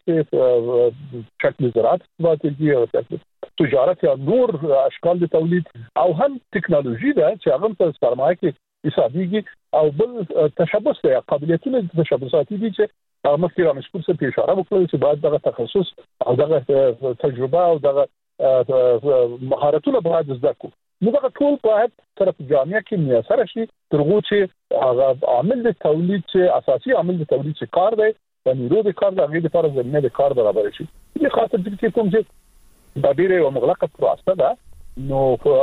چې شکل زراعت استفاده او تجارت یا نور اشکال د تولید او هم ټکنالوژي ده چې هغه په سرمایه کې حسابيږي او بل تشبث یا قابلیتونه د تشبثاتي دي چې مخکې را مشکور څه اشاره وکړل چې باید دغه تخصص او دغه تجربه او دغه مهارتونه باید زده کو. نو دغه ټول باید طرف جامعه کې میسر شي ترغو چې هغه عامل د تولید چې اساسي عامل د تولید چې کار دی د نیرو د کار د غیر لپاره زمينه د کار برابر شي. دې خاطر چې کوم چې د ډیره مغلقه پروسه ده. نو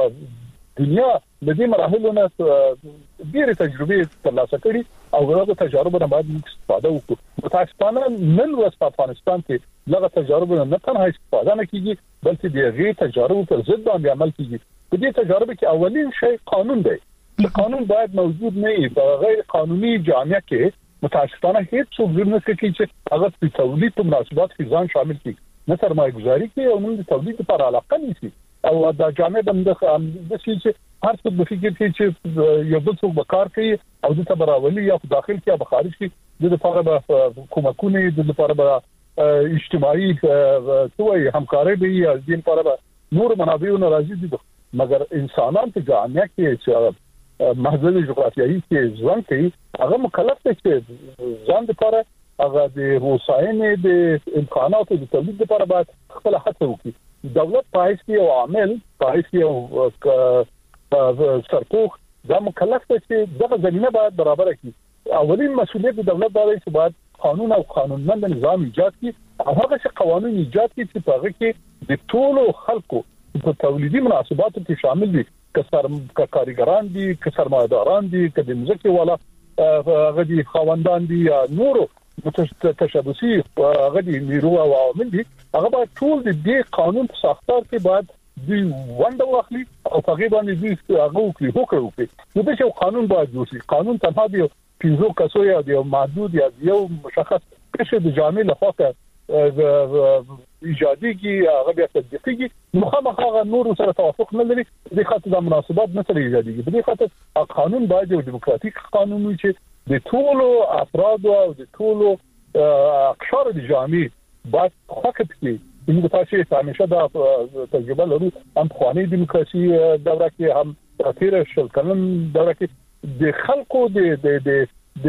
دنیا د دې مراحلو نه ډیره تجربه ترلاسه کړي او هغه تجربه نه باید استفاده وکړو. متاسفانه نن ورځ په افغانستان کې هغه تجربه نه تنها استفاده نه کیږي بلکې د هغه تجربه پر ضد باندې عمل کیږي. په دې تجربه کې اولین شی قانون دی. قانون باید موجود نه وي. په غیر قانوني جامعه کې متاسفانه هیڅ څه نه کوي چې هغه په تولید په مناسبات کې ځان شامل کړي. نه سرمایه گذاري کوي او موږ د تولید لپاره علاقه نیسي او د جامعه د چې هر څه د فکر کې چې یو بل څه وکړ کوي او د تبراولي یا داخل کې او خارج کې د لپاره به کومکونه د لپاره به اجتماعي توي همکاري به یا د لپاره به نور منابع ناراضي دي مګر انسانان په جامعه کې چې محدود جغرافیایي کې ځوان کوي هغه مکلف دي چې ځان لپاره هغه د هوساینې د امکاناتو د تولید لپاره باید خپل هڅه وکړي. دولت پایسي او عامل پایسي او سرپوخ دا مکلف دي چې دغه زمينه باید برابر کړي. اولین مسؤلیت د دولت دی چې باید قانون او قانونمند نظام ایجاد کړي او هغه چې قوانين ایجاد کړي چې په هغه کې د ټولو خلکو په تولیدي مناسباتو کې شامل دي که کارګران دي که سرمایه‌داران دي که د مزکه والا هغه دي خواندان دي یا نورو تشبثي هغه دي نیرو او عوامل دي هغه باید ټول د دې قانون په ساختار کې باید دی ونده واخلي او هغه باندې دي هغه وکړي. نو د یو قانون باید جوړ قانون تنها دی 15 کسو یا دی محدود یا یو مشخص کشه د جامع لخوا ایجادي کې هغه بیا تطبیقي نو هغه نور سره توافق نه لري. د خاطر د مناسبات نه سره ایجادي کې د خاطر قانون باید یو دیموکراتیک قانون وي چې د ټولو افراد او د ټولو اقشار د جامع باید حق کې موږ تاسو ته همیشه دا تجربه لرو هم خواني دیموکراسي دوره کې هم تیر شل کلن دوره کې د خلکو د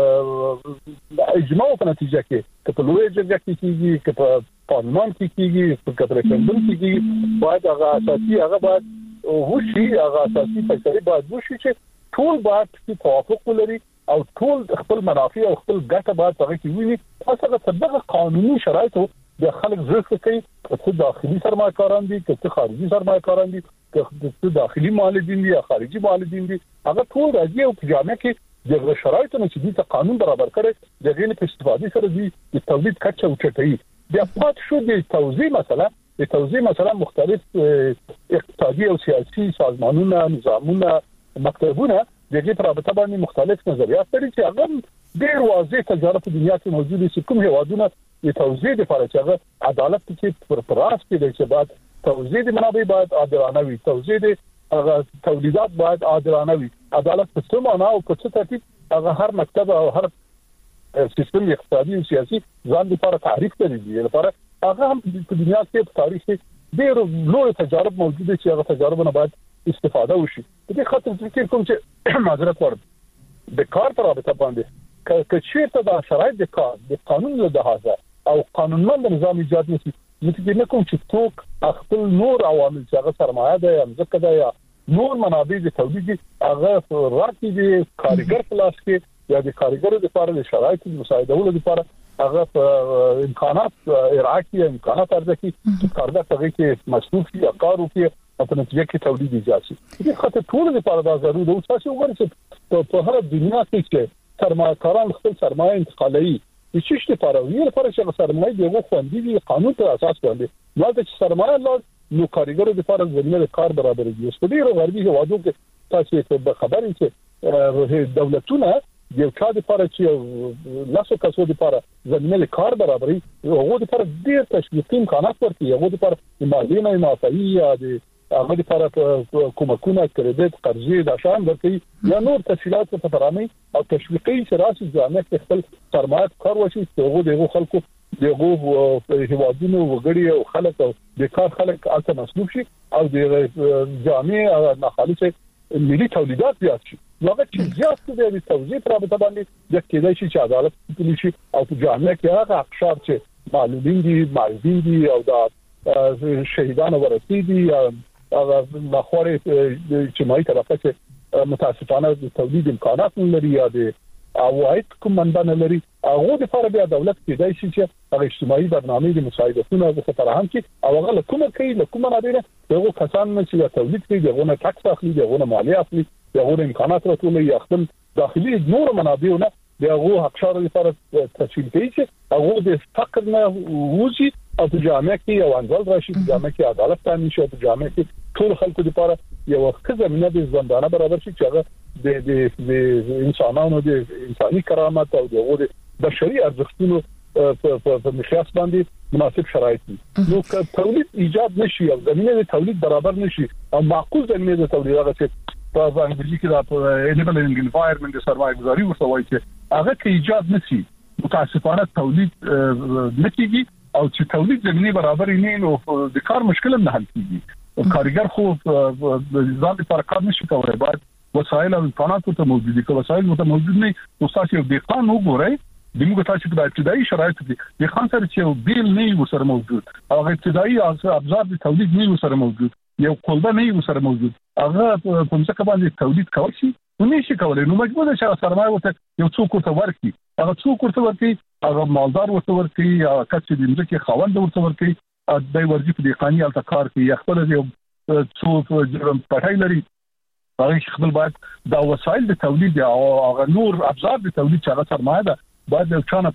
اجماع په نتیجه کې په لوی جرګه کې کیږي چې په پارلمان کې کیږي په ریفرندوم کې کیږي باید هغه اساسي هغه باید وشي هغه اساسي فیصله باید وشي چې ټول باید توافق ولري او ټول خپل منافع او خپل ګټه باید هغه کې ویني. تاسو دغه قانوني شرایطو د خلک زړه کوي چې داخلي سرمایه‌کاران دي چې خارجي سرمایه‌کاران دي چې داخلي مالدین دي یا خارجي مالدین دي هغه ټول راځي او په جامعه کې د شرایطو نه چې د قانون برابر کړي د غیر په استفادې سره دي د تولید کچه اوچتوي. بیا پات شو د توزیع مثلا مختلف اقتصادي او سیاسي سازمانونه نظامونه مکتبونه دغه په رابطه باندې مختلف نظریات لري چې هغه ډېر واضح تجربه په دنیا کې موجود دي چې کوم هیوادونه د توزیع لپاره چې هغه عدالت کې پر پراس کې د چې توزیع د منابع باید عادلانه وي توزیع د هغه تولیدات باید عادلانه وي عدالت په څه معنا او په څه ترتیب هغه هر مکتب او هر سیستم اقتصادي او سیاسي ځان لپاره تعریف کوي لپاره هغه هم په دنیا کې په تاریخ کې ډېر لوی تجارب موجوده چې هغه تجارب نه باید استفاده وشي. د دې خاطر چې کوم چې معذرت ورته د کار پر رابطه باندې کچې ته د شرایط د کار د قانون له لحاظه او قانونمند نظام ایجاد نشي متفق نکوم چې څوک خپل نور عوامل چې هغه سرمایه ده یا ځکه ده یا نور منابع د تولید هغه راکې د کارګر خلاص کې یا د کارګرو لپاره د شرایطو مساعدولو لپاره هغه امکانات ارعاکی امکانات ارزکی چې کارګر ته کې مصروف یا کار وکړي په نتیجه کې تولید ایجاد شي د خاطر ټول لپاره دا ضروري ده او تاسو وګورئ چې په هر دنیا کې چې سرمایه‌کاران خپل سرمایه انتقالوي چې شته لپاره ویل لپاره چې سرمایه دغه خوندې دي قانون پر اساس باندې نو د سرمایه لا نو کارګرو لپاره زمينه کار برابر دي په ډیرو غربي هوادو کې تاسو ته خبرې چې دولتونه یو چا لپاره چې لاسو کسو لپاره زمينه کار برابري هغه لپاره ډیر تشویقي امکانات ورکړي هغه لپاره مالیه نه معافي یا د هغه لپاره کومکونه کریډټ قرضې د شان ورکړي یا نور تفصيلات په فرامي او تشویقي شراسي ځانه کې خپل سرمایه کار وشي چې دغه خلکو دغه هوادونو وګړي او خلک او د کار خلک اته مسلوب شي او د جامع نه خالصه ملي تولیدات زیات شي نو هغه چې زیات د توزیع پر رابطه باندې د کېدای شي چې عدالت وکړي شي او په جامع کې هغه اقشار چې معلولین دي معذورین دي او د شهیدانو ورسېدي هغه مخوري اجتماعي طرفه چې متاسفانه د تولید امکانات لري یا د عواید کوم منبع لري هغه د لپاره بیا دولت کېدای شي چې هغه اجتماعي برنامه د مساعدتونو د فراهم کې او هغه کومه کوي کومه نه دی هغه کسان چې تولید کوي دغه ټاکس اخلي دغه مالیه اخلي دغه امکانات راټولوي یا خپل داخلي نور منابعونه دغه حقشار لپاره تشکیل کوي چې هغه د فقر نه وځي او په جامعه کې یو انځل راشي په جامعه کې عدالت تامین شي په جامعه کې ټول خلکو لپاره یو خزمنه د ژوندانه برابر شي چې هغه د انسانانو د انساني کرامت او د بشري ارزښتونو په مقیاس باندې مناسب شرایط دي نو که تولید ایجاد نشي او زمينه د تولید برابر نشي او معقول زمينه د تولید هغه چې په انګلیسي کې دا enabling environment د سرمایه‌ګذاري ورته وایي چې هغه کې ایجاد نشي متاسفانه تولید نکېږي او چې تولید زمينه برابر نه نو د کار مشکل نه حل کیږي کارګر خو ځان لپاره کار نشي کولای باید وسایل او امکانات ته موجود دي که وسایل ته موجود نه نو تاسو د قانون وګورئ د موږ تاسو په ابتدایي شرایط کې د خان سره چې بیل نه وسره موجود هغه ابتدایي ابزار د تولید نه وسره موجود یو کولبه نه وسره موجود هغه په څه باندې تولید کوي شي نو نشي کولای نو مجبور شي سرمایه ورته یو څوک ورته ورکړي هغه څوک ورته ورکړي هغه مالدار ورته ورکړي یا کڅ د ځمکې خاوند ورته ورکړي د ورځې په قانوني الته کار کوي خپل یو څوک پټای لري هغه خپل باید دا وسایل د تولید او هغه نور ابزار د تولید چې هغه سرمایه ده باید د چانه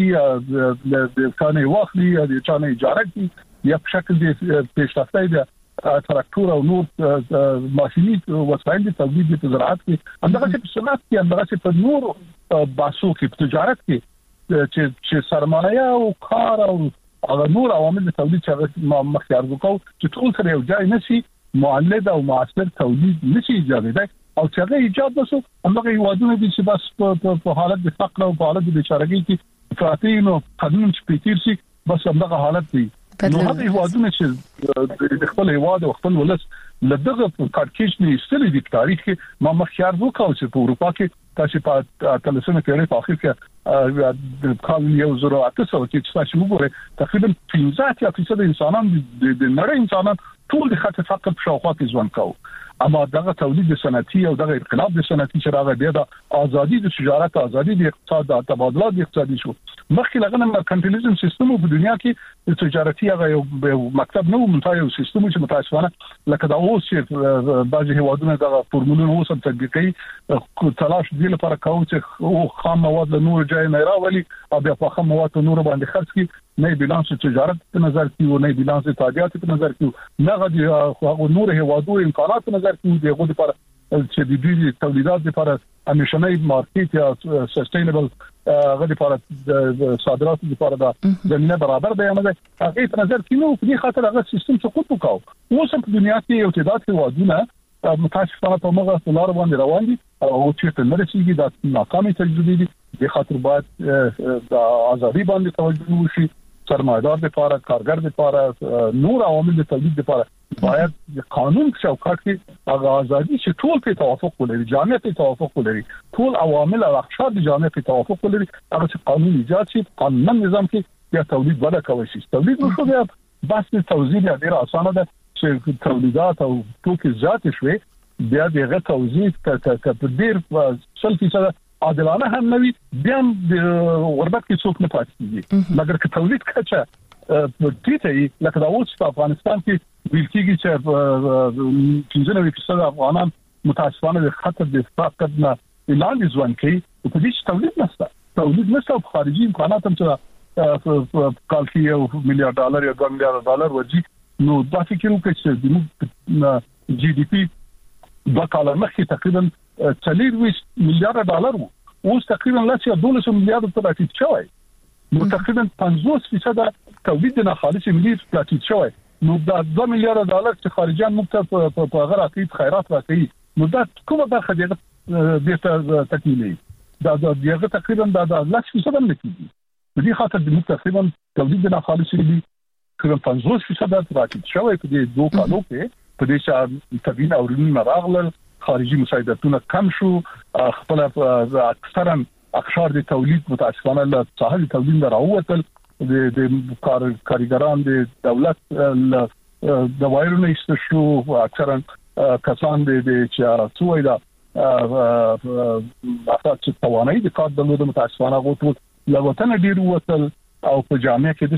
پورتي د چانه واخلي د چانه اجاره کی یا په شکل د پیشرفتۍ د تراکتور او نور ماشيني وسایل د تولید په زراعت کې اندغه په صنعت کې اندغه په نور باسو کې په تجارت کې چې سرمایه او کار او هغه نور عوامل د تولید چې مخیار وکاو چې ټول سره یو ځای نشي مؤلد او معاصر تولید نشي ایجاد دی او چې هغه ایجاد وشو هغه یوازونه دي چې بس په حالت د فقر او په حالت د بیچارګۍ کې فاتین او قانون سپیټیر شي بس هغه حالت دی نو هغه یوازونه چې د خپل هواد او خپل ولس لدغه کارکېچ نه استلې د تاریخ کې ما مخیار وکاو چې په اروپا کې تاسو په تلسنه پیړۍ په اخر کې د کال 1900 کې تاسو وګورئ تقریبا 15% انسانان د نړۍ انسانان ټول د خط فقر په شاوخوا کې ژوند کوي اما دغه تولید صنعتي او دغه انقلاب د صنعتي چې راغی بیا د ازادي د تجارت ازادي د اقتصاد د تبادلات اقتصادي شو مخکې لغه مرکنټیلیزم سیستم په دنیا کې د تجارتي هغه یو مکتب نو منتای یو سیستم چې متاسفانه لکه دا اوس چې بعضي هوادونه د فورمولونو اوس تطبیقي تلاش دی لپاره کوي چې خام مواد له نور ځای نه راولي او بیا په خام مواد نور باندې خرڅ کړي نه بیلانس تجارت په نظر کې او نه بیلانس تادیات په نظر کې نه غو نور هوادو امکانات په نظر کې دغه لپاره چې د دې تولیدات لپاره همیشنۍ مارکیټ یا سستینبل غو لپاره د صادرات لپاره د زمينه برابر بیان ده هغه په نظر کې نو په دې خاطر هغه سیستم سقوط وکاو اوس په دنیا کې یو تعداد هوادونه متاسفانه په موږ لار باندې روان دي او چې تل رسیدي د ناکامي تجربې دي د خاطر باید د ازادي باندې توجه وشي سرمایدار لپاره کارګر لپاره نور عوامل د تولید لپاره باید قانون چوکاټ کې هغه ازادي چې ټول په توافق ولري، جامعه په توافق ولري، ټول عوامل او اقشار د جامعه په توافق ولري، هغه چې قانون ایجاد شي، قانون نظام کې یا تولید ولا کوي شي. تولید نشو بیا بس توزیع ډیر اسانه ده چې تولیدات او توکي زیات شوي، بیا دغه توزیع په ډیر 100% عادلانه هم نوي، بیا د غربت کې څوک نه پاتې کیږي. مګر که تولید کچه ټیټه لکه دا اوس په افغانستان کې ویل کېږي چې 95% افغانان متاسفانه د خطر د فقر نه اعلان ځوان کوي، په دې چې تولید نشته او خارجي امکانات هم چې کال کې $1 میلیارډ یا $2 میلیارډ ورځي. نو دا فکر وکړئ چې د جی ډي پی د کال مخکې تقریبا $40 میلیارډ وو، اوس تقریبا لاسه $12 میلیارډ ته راټیټ شوی. نو تقریبا 50% تولید نه خالص ملي راټیټ شوی. نو دا $2 میلیارډ چې خارجيان موږ ته په هغه راکې خیرات راکړي، نو دا کومه برخه دغه د تکمیلي دا دغه تقریبا دا 100% نه کیږي. په دې خاطر د موږ تقریبا تولید نه خالص ملي تقریبا 50% راټیټ شوی په دې دوه کالو کې. په دې چې تبین اورین راغلل، خارجي مساعدتونه کم شو، خپل اکثرا اقشار د تولید متاسفانه له ساحل تولید راووتل، د کارګران د دولت د وایرونه استشو، اکثرا کسان د چې څوې دا افراد چې توانایي د کار د متاسفانه غوټو لوتنه ډیر وتل، او په جامعه کې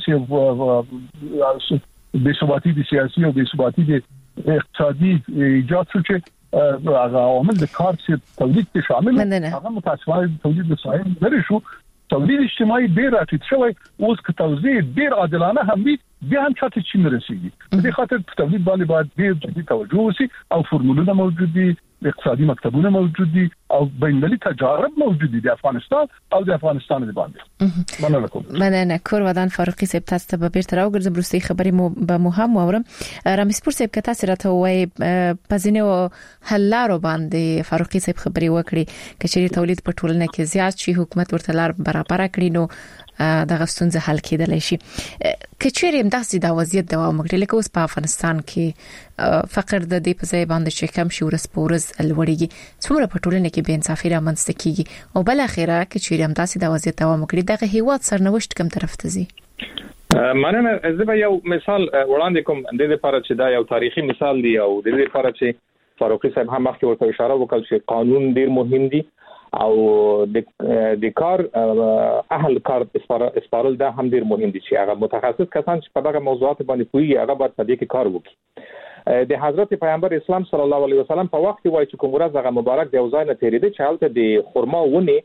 د بې ثباتي د سیاسي او بې ثباتي د اقتصادي ایجاد شو چې هغه عوامل د کار چې تولید کې شامل هغه متاسفانه تولید د ساين لري شو. تولید اجتماعي ډیر راټیټ شوی، اوس که توزیع ډیر عادلانه هم وي بیا هم چاته چی نه رسیږي. په دې خاطر تولید باندې باید ډیر جدي توجه وشي، او فورمولونه موجود دي، اقتصادي مکتبونه موجود دي، او بین‌المللي تجارب موجود دي د افغانستان او د افغانستان د باندې. مننه کور ودان فاروقي صاحب، تاسو ته به بیرته راوګرځم. وروستي خبرې مو به مهم اورم. رمیسپور صاحب که تاسو راته وایي پزینه حل لارو باندې فاروقي صاحب خبرې وکړي، کچېری تولید په ټولنه کې زیات شي، حکومت ورته لار برابر کړي، نو دغه ستونزه حل کېدلای شي. کچېری هم داسې د وضعیت دوام وکړي لکه اوس په افغانستان کې فقر د دې په ځای باندې چې کم شي ورځ په ورځ لوړېږي، څومره په ټولنه کې بې انصافي رامنځته کیږي، او بل اخره کچېری هم داسې د وضعیت دوام وکړي، دغه هیواد سرنوشت کوم طرف ته ځي؟ مننه. زه به یو مثال وړاندې کوم د دې لپاره چې دا یو تاریخي مثال دی، او د دې لپاره چې فاروقي صاحب هم مخکې ورته اشاره وکړه چې قانون ډیر مهم دی، او د کار اهل کار اسپارل دا هم ډیر مهم دي چې هغه متخصص کسان چې په دغه موضوعات باندې کوي هغه باید په دې کې کار وکړي. د حضرت پیغمبر اسلام صلی الله علیه وسلم په وخت کې وایي چې کوم ورځ هغه مبارک د وزاینه تیرېده چې حالت د خرما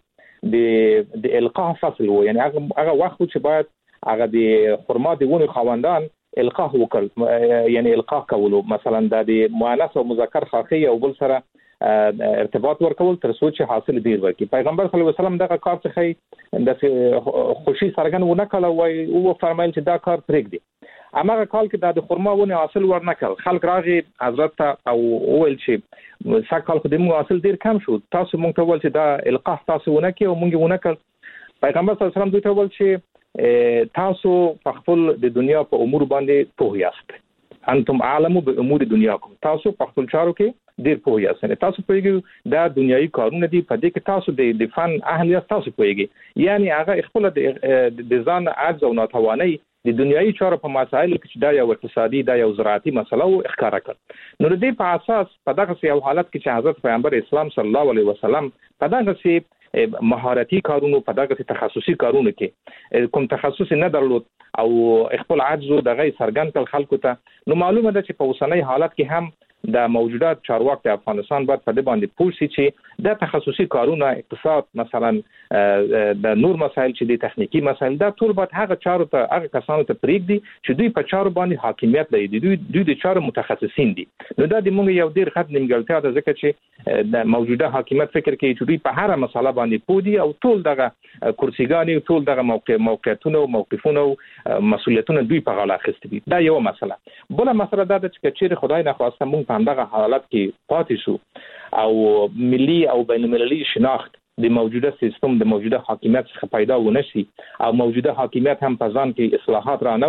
ونه د القاح فصل وو، یعنی هغه وخت چې باید هغه د خرما د ونه خواندان القاح وکړ، یعنی القاح کولو، مثلا د مؤنث او مذکر خاخي او بل سره ارتباط ورکول تر څو چې حاصل ډیر ورکړي. پیغمبر صلی الله علیه وسلم دغه کار څخه د خوشي سرګن ونه کړ، او فرمایل چې دا کار پرېږدي. اماغه کال کې د خرما ونه حاصل ورنکړ، خلک راغی حضرت او ویل چې سکه خو د مو حاصل ډیر کم شو، تاسو مونږ ته ول چې دا القاح تاسو ونه کې او مونږ ونه کړ. پیغمبر صلی الله علیه وسلم دوی ته ول چې تاسو په خپل د دنیا په امور باندې پوه یاست، انتم عالمو به امور دنیاکم، تاسو په خپل چارو کې ډیر پوه یاست، تاسو پوهیږئ دا دنیوي کارونه دي، په دې کې تاسو د فن اهل یاست، تاسو پوهیږئ، یعنی هغه خپل د ځان عجز او ناتواني د دنیوي چارو په مسایلو کې چې دا یو اقتصادي دا یو زراعتي مسله او ښکارا کړ. نو د دې په اساس په دغه یو حالت کې چې حضرت پیغمبر اسلام صلی الله علیه وسلم په دغه مهارتي کارونو په دغه تخصصي کارونو کې کوم تخصص نه درلود او خپل عجز دغه سرګن کړ خلکو ته، نو معلومه ده چې په اوسنۍ حالت کې هم د موجودات چارواک د افغانستان باید په دې باندې پوښتنه چې د تخصصي کارونه اقتصاد مثلا د نور مسایل چې د تخنیکی مسایل دا ټول باید هغه چارو ته هغه کسانو ته پریږدي چې دوی په چارو باندې حاکمیت لري، دوی د چارو متخصصین دي. نو دا د موږ یو ډیر خط نیمګړتیا ده، ځکه چې د موجوده حاکمیت فکر کوي چې دوی په هر مسله باندې پودي او ټول دغه کرسیګانی ټول دغه موقعیتونه او موقفونه او مسولیتونه دوی په غاړه اخیستي دي. دا یو مسله. بل مسله دا ده چې چیرې خدای نه خواسته موږ همدغه حالت کې پاتې شو او ملي او بین‌المللي شناخت د موجوده سیستم د موجوده حاکمیت څخه پیدا ونشي او موجوده حاکمیت هم په ځان کې اصلاحات را نوړي،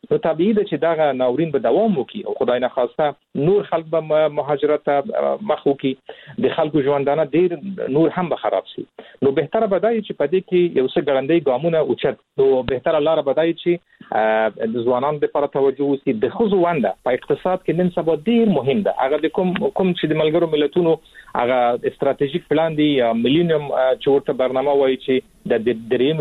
نو طبيعي ده چې دا ناورین به دوام وکړي او خدای نه خواسته نور خلک به مهاجرت ته مخ وکړي د خلکو ژوندانه ډیر نور هم به خراب شي نو بهتره بدای چې په دې کې یو څه ګړندې ګامونه اوچت نو بهتره لار بدای چې د ځوانانو لپاره توجه وشي د خزو ونده په اقتصاد کې نن سبا ډیر مهم ده هغه د کوم چې د ملګرو ملتونو هغه استراتیژیک پلان دی یا ملینیوم چې ورته برنامه وایي چې د دریم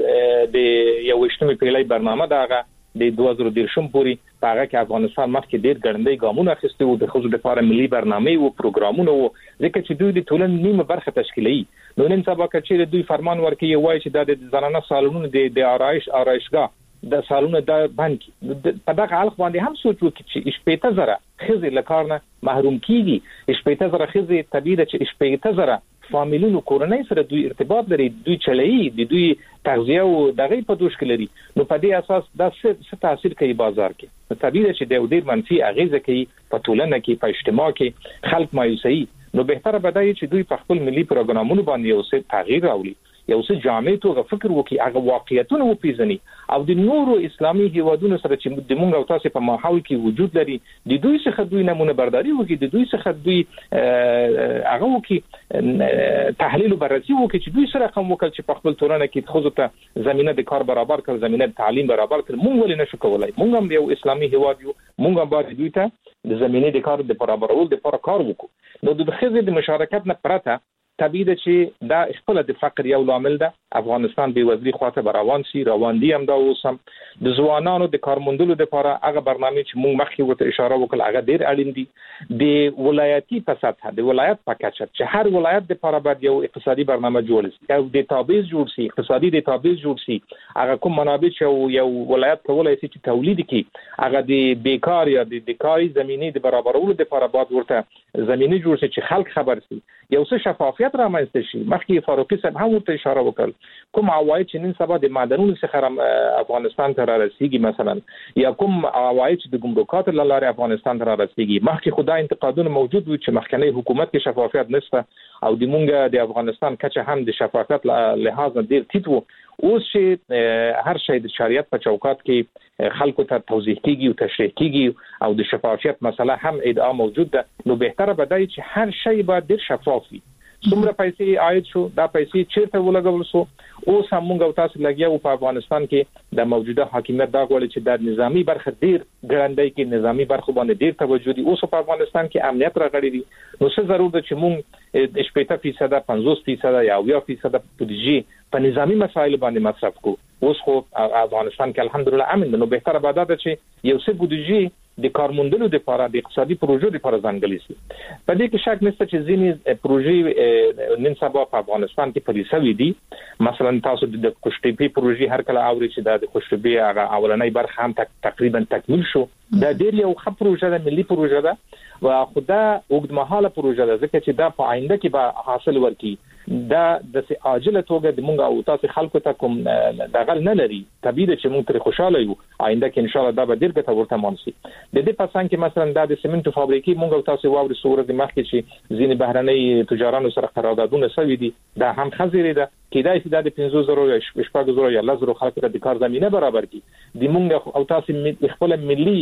د یو وشتمه پیړۍ برنامه ده د 2013 پورې هغه کې افغانستان مخکې ډیر ګړندې ګامونه اخیستي وو د خزو لپاره ملي برنامه او پروګرامونه وو ځکه چې دوی د ټولنې نیمه برخه تشکیلوي نو نن سبا چې دوی فرمان ورکوي وایي چې د زنانه سالونونو د آرایشګاه د سالونو د بانک په دغه حال باندې هم سوچ وکړي چې شپېته زره خزې لکارنه محروم کیږي شپېته زره خزې طبيعي چې شپېته زره فامیلونو کورنۍ سره دوی ارتباط لري دوی چلایي د دوی تغذیه او دغه په دوش کې لري نو په دې اساس دا څه تاثیر کوي بازار کې طبيعي چې د ډېر منفي اغیزه کوي په ټولنه کې په اجتماع کې خلک مایوسي نو بهتره بدایي چې دوی په خپل ملي پروګرامونو باندې یو څه تغییر راولي یو څه جامع توګه فکر وکړي هغه واقعیتونه وپیژني او د نورو اسلامي هیوادونو سره چې د مونږ او تاسو په ماحول کې وجود لري د دوی څخه دوی نمونه برداري وکړي د دوی څخه دوی هغه وکړي تحلیل او بررسي وکړي چې دوی سره کوم وکړي چې په خپل تورنه کې خو ته زمينه د کار برابر کړ زمينه د تعلیم برابر کړ مونږ ولې نشو کولای مونږ هم یو اسلامي هیواد یو مونږ هم باید دوی ته د زمينه د کار د برابرولو لپاره کار وکړو نو د خزې د مشارکت نه پرته طبيعي ده چې دا خپل د فقر یو لامل ده افغانستان به وزري خواته روان شي روان دي هم دا اوسم د ځوانانو د کارموندلو لپاره هغه برنامه چې موږ مخکې ورته اشاره وکړه هغه ډیر اړین دي د ولایتي په سطح د ولایت په کچه چې هر ولایت لپاره باید یو اقتصادي برنامه جوړ شي او د تابع جوړ شي اقتصادي د تابع جوړ شي هغه کوم منابع چې یو ولایت کولای شي چې تولید کړي هغه د بیکار یا د کاري زمینه د برابرولو لپاره باید ورته زمینه جوړ شي چې خلک خبر شي یو څه شفافیت رامنځته شي مخکې فاروقي صاحب هم ورته اشاره وکړ کوم عواید چې نن سبا د معدنونو څخه افغانستان ته رسیدي مثلا یا کوم عواید چې د ګمرکاتو لاره افغانستان ته رسیدي مخکې خدای انتقادونه موجود وي چې مخکنی حکومت کې شفافیت نشته او د مونږ د افغانستان کچه هم د شفافیت لحاظ ډیر ټیټ وو اوس چې هر شی د شریعت په چوکاټ کې خلکو ته توضیح کیږي او تشریح کیږي او د شفافیت مسله هم ادعا موجود ده نو بهتره بدای چې هر شی باید ډیر شفاف وي څومره پیسې عاید شو دا پیسې چیرته ولګول شو اوس هم موږ او تاسو لګیا په افغانستان کې د موجوده حاکمیت دا غواړي چې د نظامی برخه ډیر ګړندۍ کې نظامی برخه باندې ډیر توجه دي اوس په افغانستان کې امنیت راغړي دي نو څه ضرورت ده چې موږ 80% 50% یا 80% بودیجه په نظامی مسایل باندې مصرف کو اوس خو افغانستان کې الحمدلله امن نو بهتره باید ده چې یو څه بودیجه د کارموندلو لپاره د اقتصادي پروژو لپاره ځانګړي شي په دې کې شک نشته چې ځینې پروژې نن سبا په افغانستان کې پریسوي دي مثلا تاسو د خوشتبي پروژې هر کله اوري چې د خوشتبي هغه اولنۍ برخه هم تقریبا تکمیل شو دا ډېر یو ښه پروژه ده ملي پروژه ده او خدا اوږدمهاله پروژه ده ځکه چې دا په آینده کې به حاصل ورکړي دا د عاجله توګه د مونږ او تاسو خلکو ته کوم دغه نه لري طبيعي چې مونږ تر خوشاله یو آینده کې ان شاء الله دا به ډیر ګټور تمام شي د دې په څنګ کې مثلا د سیمنټو فابریکې مونږ او تاسو واوري صورت مخکې چې ځینې بهرنۍ تجارانو سره قراردادونه شوي دي دا هم خزيره ده کېدای شي د 500 یا 600 یا 1000 خلکو ته د کار زمينه برابر کړي د مونږ او تاسو خپل ملي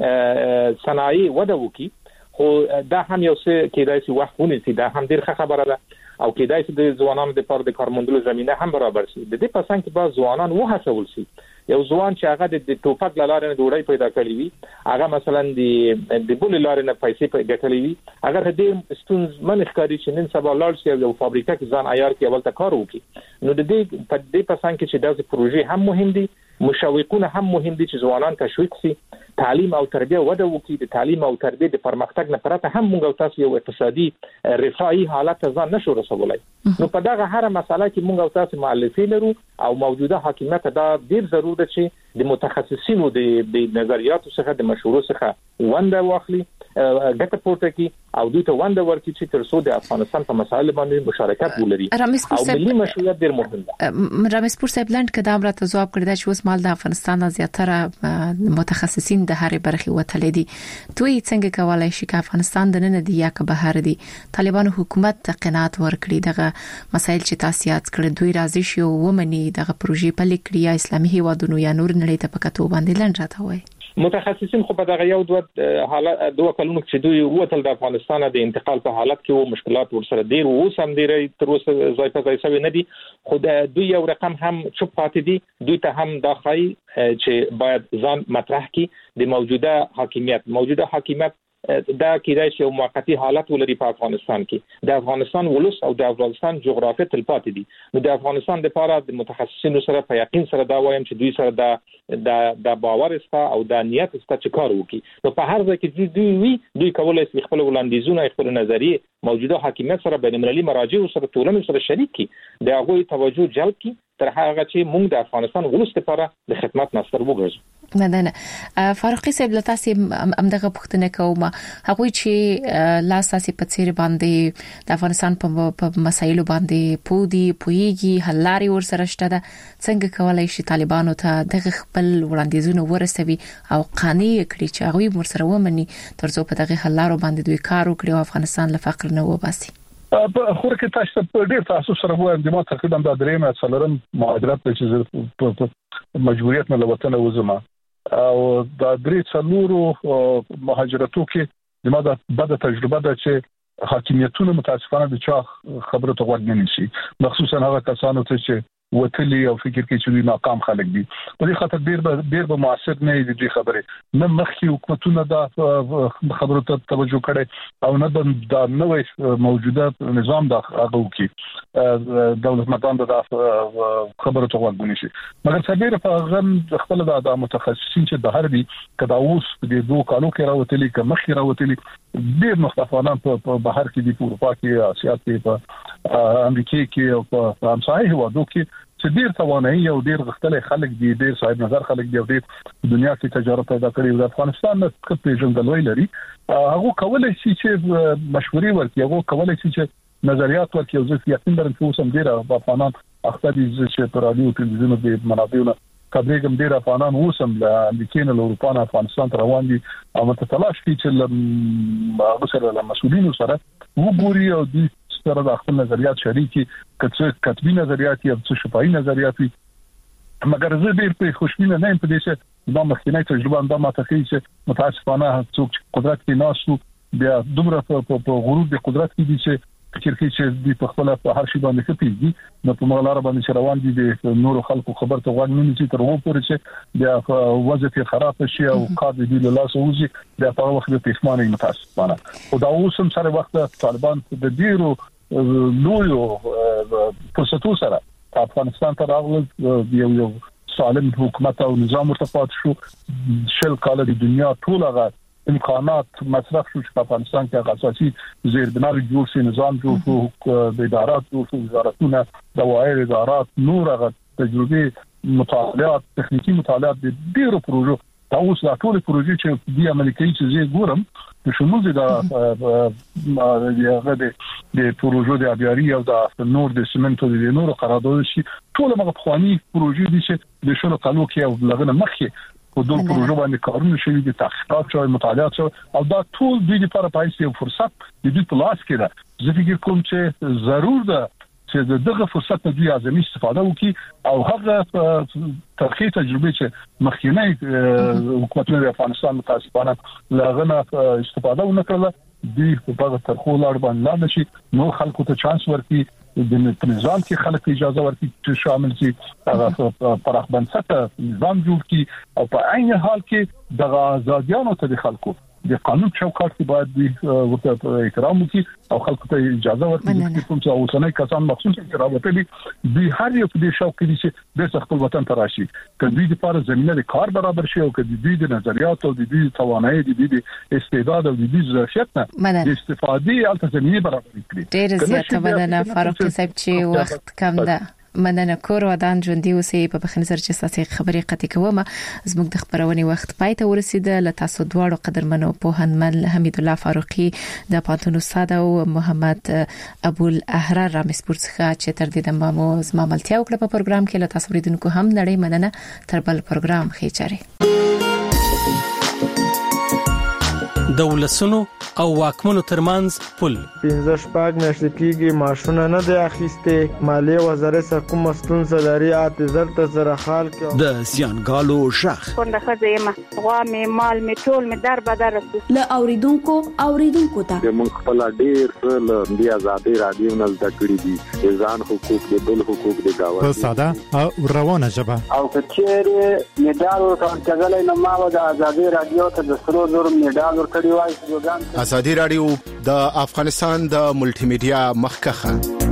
صنایع وده وکړي خو دا هم یو څه کېدای شي وختونه سي دا هم ډیر ښه خبره ده او کېدای شي د ځوانانو لپاره د کارموندلو زمينه هم برابر شي د دې په څنګ کې به ځوانان وهڅول شي یو ځوان چې هغه د ټوپک لاره نه ډوړی پیدا کړی وي هغه مثلا د بل لاره نه پیسې پیدا کړی وي هغه د ستونز من ښکاری چې نن سبا لاړ شي یو فابریکه کې ځان عیار کې اول ته کار وکړي نو د دې په دې په څنګ کې چې د پروژې هم مهم دي مشوقونه هم مهم دي چې ځوانان تشویق شي تعلیم او تربیه وده وکړي د تعلیم او تربیه د پرمختګ نه پرته هم موږ او تاسو یو اقتصادي رفاهي حالت ته ځان نشو رسولای نو په دغه هر مسله کې موږ او تاسو مؤلفین لرو او موجوده حاکمیت دا ډیر ضروري ده چې د متخصصینو د نظریاتو څخه د مشورو څخه ونده واخلي ګټه پورته کی او دوی ته ونده ورکړي چې ترڅو د افغانستان په مسایل باندې مشارکت ولري او ملي مشروعیت ډیر مهم ده رامسپور صاحب لاند کدام راته ځواب کړی چې اوس مال د افغانستان زیاتره متخصصین د هرې برخې وتلې دي دوی څنګه کولای شي چې افغانستان د نن دی یا که بهر دي طالبانو حکومت ته قناعت ورکړي دغه مسایل چې تاسو یاد کړی دوی راضي شي او ومني دغه پروژې په لیکړیا اسلامي هیوادونو یا نور نړۍ ته پکاتو باندې لاند راته وای متخصصین خو په دغه یو دوه کلونو کې دوی وټل د افغانستان د انتقال په حالت کې وو مشکلات ورسره ډیر وو سم ډیر تر اوسه ځای په ځای سوي نه دي خو د دوی یو رقم هم چوپ پاتې دي دوی ته هم دا خای چې باید ځان مطرح کړي د موجوده حاکمیت دا کېدای شي یو موقتی حالت ولري په افغانستان کې د افغانستان ولس او د افغانستان جغرافیه تلپاتې دي نو د افغانستان لپاره د متخصصینو سره په یقین سره دا وایم چې دوی سره د باور است او د نیت است چې کار وکړي نو په هر ځای کې دوی کولای شي خپل وړاندیزونه خپل نظریه موجوده حاکمیت سره بین المللي مراجع سره ټولنې سره شریک کړي د هغه توجه جلب کړي تر هغه چې موږ د افغانستان ولس لپاره د خدمت ناستر وګرځو مننه فاروقي صاحب لتاسي امدغه پښتنه کومه هغه چې لاساسي په څیر باندې د افغانستان په مسایلو باندې پویږي حلاري ورسره شته ده څنګه کولای شي طالبانو ته دغه خپل وړاندیزونه ورسوي او قانع کړي چې هغه ورسره ومني ترڅو په دغه حلارو باندې دوی کار وکړي او افغانستان له فقر نه وباسي په خور کې تاسو په ډیر تاسو سره وایم د ما تقریبا د درېمه څلورم مهاجرت چې مجبوریت نه لوتنه وزما او د درې څلورو مهاجرتو کې د ما د بده تجربه ده چې حاکمیتونه متاسفانه د چا خبره ته غوږ نه نیسي مخصوصا هغه کسانو ته چې وتلی او فکر کوي چې ناکام خلک دي په دې خاطر ډیر به موثر نه دي د خبره نه مخکې حکومتونه د خبرو ته توجه کړي او نه د نوې موجوده نظام د هغه کې دولت مدان د خبرو ته غوږ ونیسي مګر سبیر په غن خپل د متخصصین چې د هر دي کدا اوس د دوه کالو کې راوتلی ک مخکې راوتلی ډیر مختلفانه په بهر کې د اروپا کې آسیا کې په امریکا کې او په همسایه هیوادو کې چې ډیر توانایي او ډیر غختل خلک دي ډیر صاحب نظر خلک دي او ډیر دنیا کې تجارت پیدا کړي د افغانستان نه څخه ژوندلوي لري هغه کولای شي چې مشورې ورکړي هغه کولای شي چې نظریات ورکړي او ځکه یقین لرم چې اوس هم ډیر افغانان اخته دي چې پر رادیو تلویزیون د منابعونو کبرګم ډیر افغانان اوسم له امریکا نه اروپا نه افغانستان ته روان دي او متتلاش کی چې هغه سره له مسؤلینو سره وګوري او د سره د خپل نظریات شریکي کڅ کتبي نظریات یا څه شفاهي نظریات مګر زه ډیر په خوشبینه نه یم په دې چې دا مخکینی تجربه دا ماته کوي چې متاسفانه څوک قدرت کې ناسو بیا دومره په غرور د قدرت کې دي چې فکر کوي چې د په خپل په هر شي باندې کېږي نو په مغلاره باندې روان دي د نورو خلکو خبر ته غوږ نه نیسي تر هغه پورې چې بیا وضعیت خراب شي او کار دی له لاس وځي بیا په وخت د پښمنۍ متاسفانه او دا اوس هم سره وخت طالبان د ډیرو لویو فرصتو سره افغانستان ته راغلل یو سالم حکومت او نظام ورته شو شل کال د دنیا ټول هغه امکانات مصرف شو چې په افغانستان کې اساسي زیربناوي جوړ شي نظام جوړ شو د ادارات جوړ شو وزارتونه د وایي ادارات نور هغه تجربه مطالعات تخنیکی مطالعات د ډیرو پروژو تاسو د ټول پروژې چې د امریکایي چې زه ګورم د شمول د پروژو د ابياري او د نور د سیمنټو د نور قرارداد شي ټول هغه خواني پروژې دي چې د شلو کالو کې او لغنه مخکې په دوه پروژو باندې کارونه شوي دي تحقیقات او مطالعات او دا ټول د دې لپاره پایسته یو فرصت د دې په لاس کې ده زه فکر کوم چې ضرور ده چې دغه فرصت نه دی اعظمي استفاده وکړي او هغه ترخی تجربه چې مخکینی حکومتونه د افغانستان متاسفانه لغنه استفاده ونکړه دی په ترخو لار باندې نشي نو خلکو ته چانس ورکړي د نظام کې خلک اجازه ورکړي چې شامل شي هغه پراخ بنسټه نظام جوړ کړي او په عین حال کې د آزادیانو ته د خلکو د قانون چوکاټ کې باید ورته احترام وکړي او خلکو ته اجازه ورکړي چې کوم څه اوسنۍ کسان مخصوصا چې راوته دي هر یو په دې شوق کې چې د خپل وطن ته راشي کله د لپاره زمينه د کار برابر شي او کله د نظریات او د توانایي د استعداد او د ظرفیت نه د استفادې الته زمينه برابر کړي ډېر زیاته بدنه فاروقي صاحب چې وخت کم ده مننه کور ودان ژوندۍ اوسې په بخښنې سره چې تاسو خبرې قطعي کوم زموږ د خبرونې وخت پای ته ورسیده ل تاسو دواړو قدرمنو په هنمن حمید الله فاروقي د پاتونو ساده او محمد ابو الاحرار رامسپور څخه چې تر دې دمو زما ملتیا وکړه په پروګرام کې ل تاسو ریدونکو هم نړۍ مننه تر بل پروګرام خېچاري دولسونو او واکمنو ترمنځ پل. 15 میاشتې کېږي ماشونه نه دی اخیسته. مالیه وزارت سره کوم ستونزه لري اته زر سره حال کې. د سیانګالو شخ څنګه خزیمه غوا می مال می ټول می در بدر ل اوریدونکو ته موږ خپل ډیر څه د آزادۍ رادیو نه زده کړی دي ځان حقوق د بل حقوق د گاوه په ساده او روانه ژبه او کچېره میډال ورکړل نه ما د آزادۍ رادیو ته د سرو زر میډال ورکړی وای. آزادۍ رادیو د افغانستان د ملټي میډیا مخکخه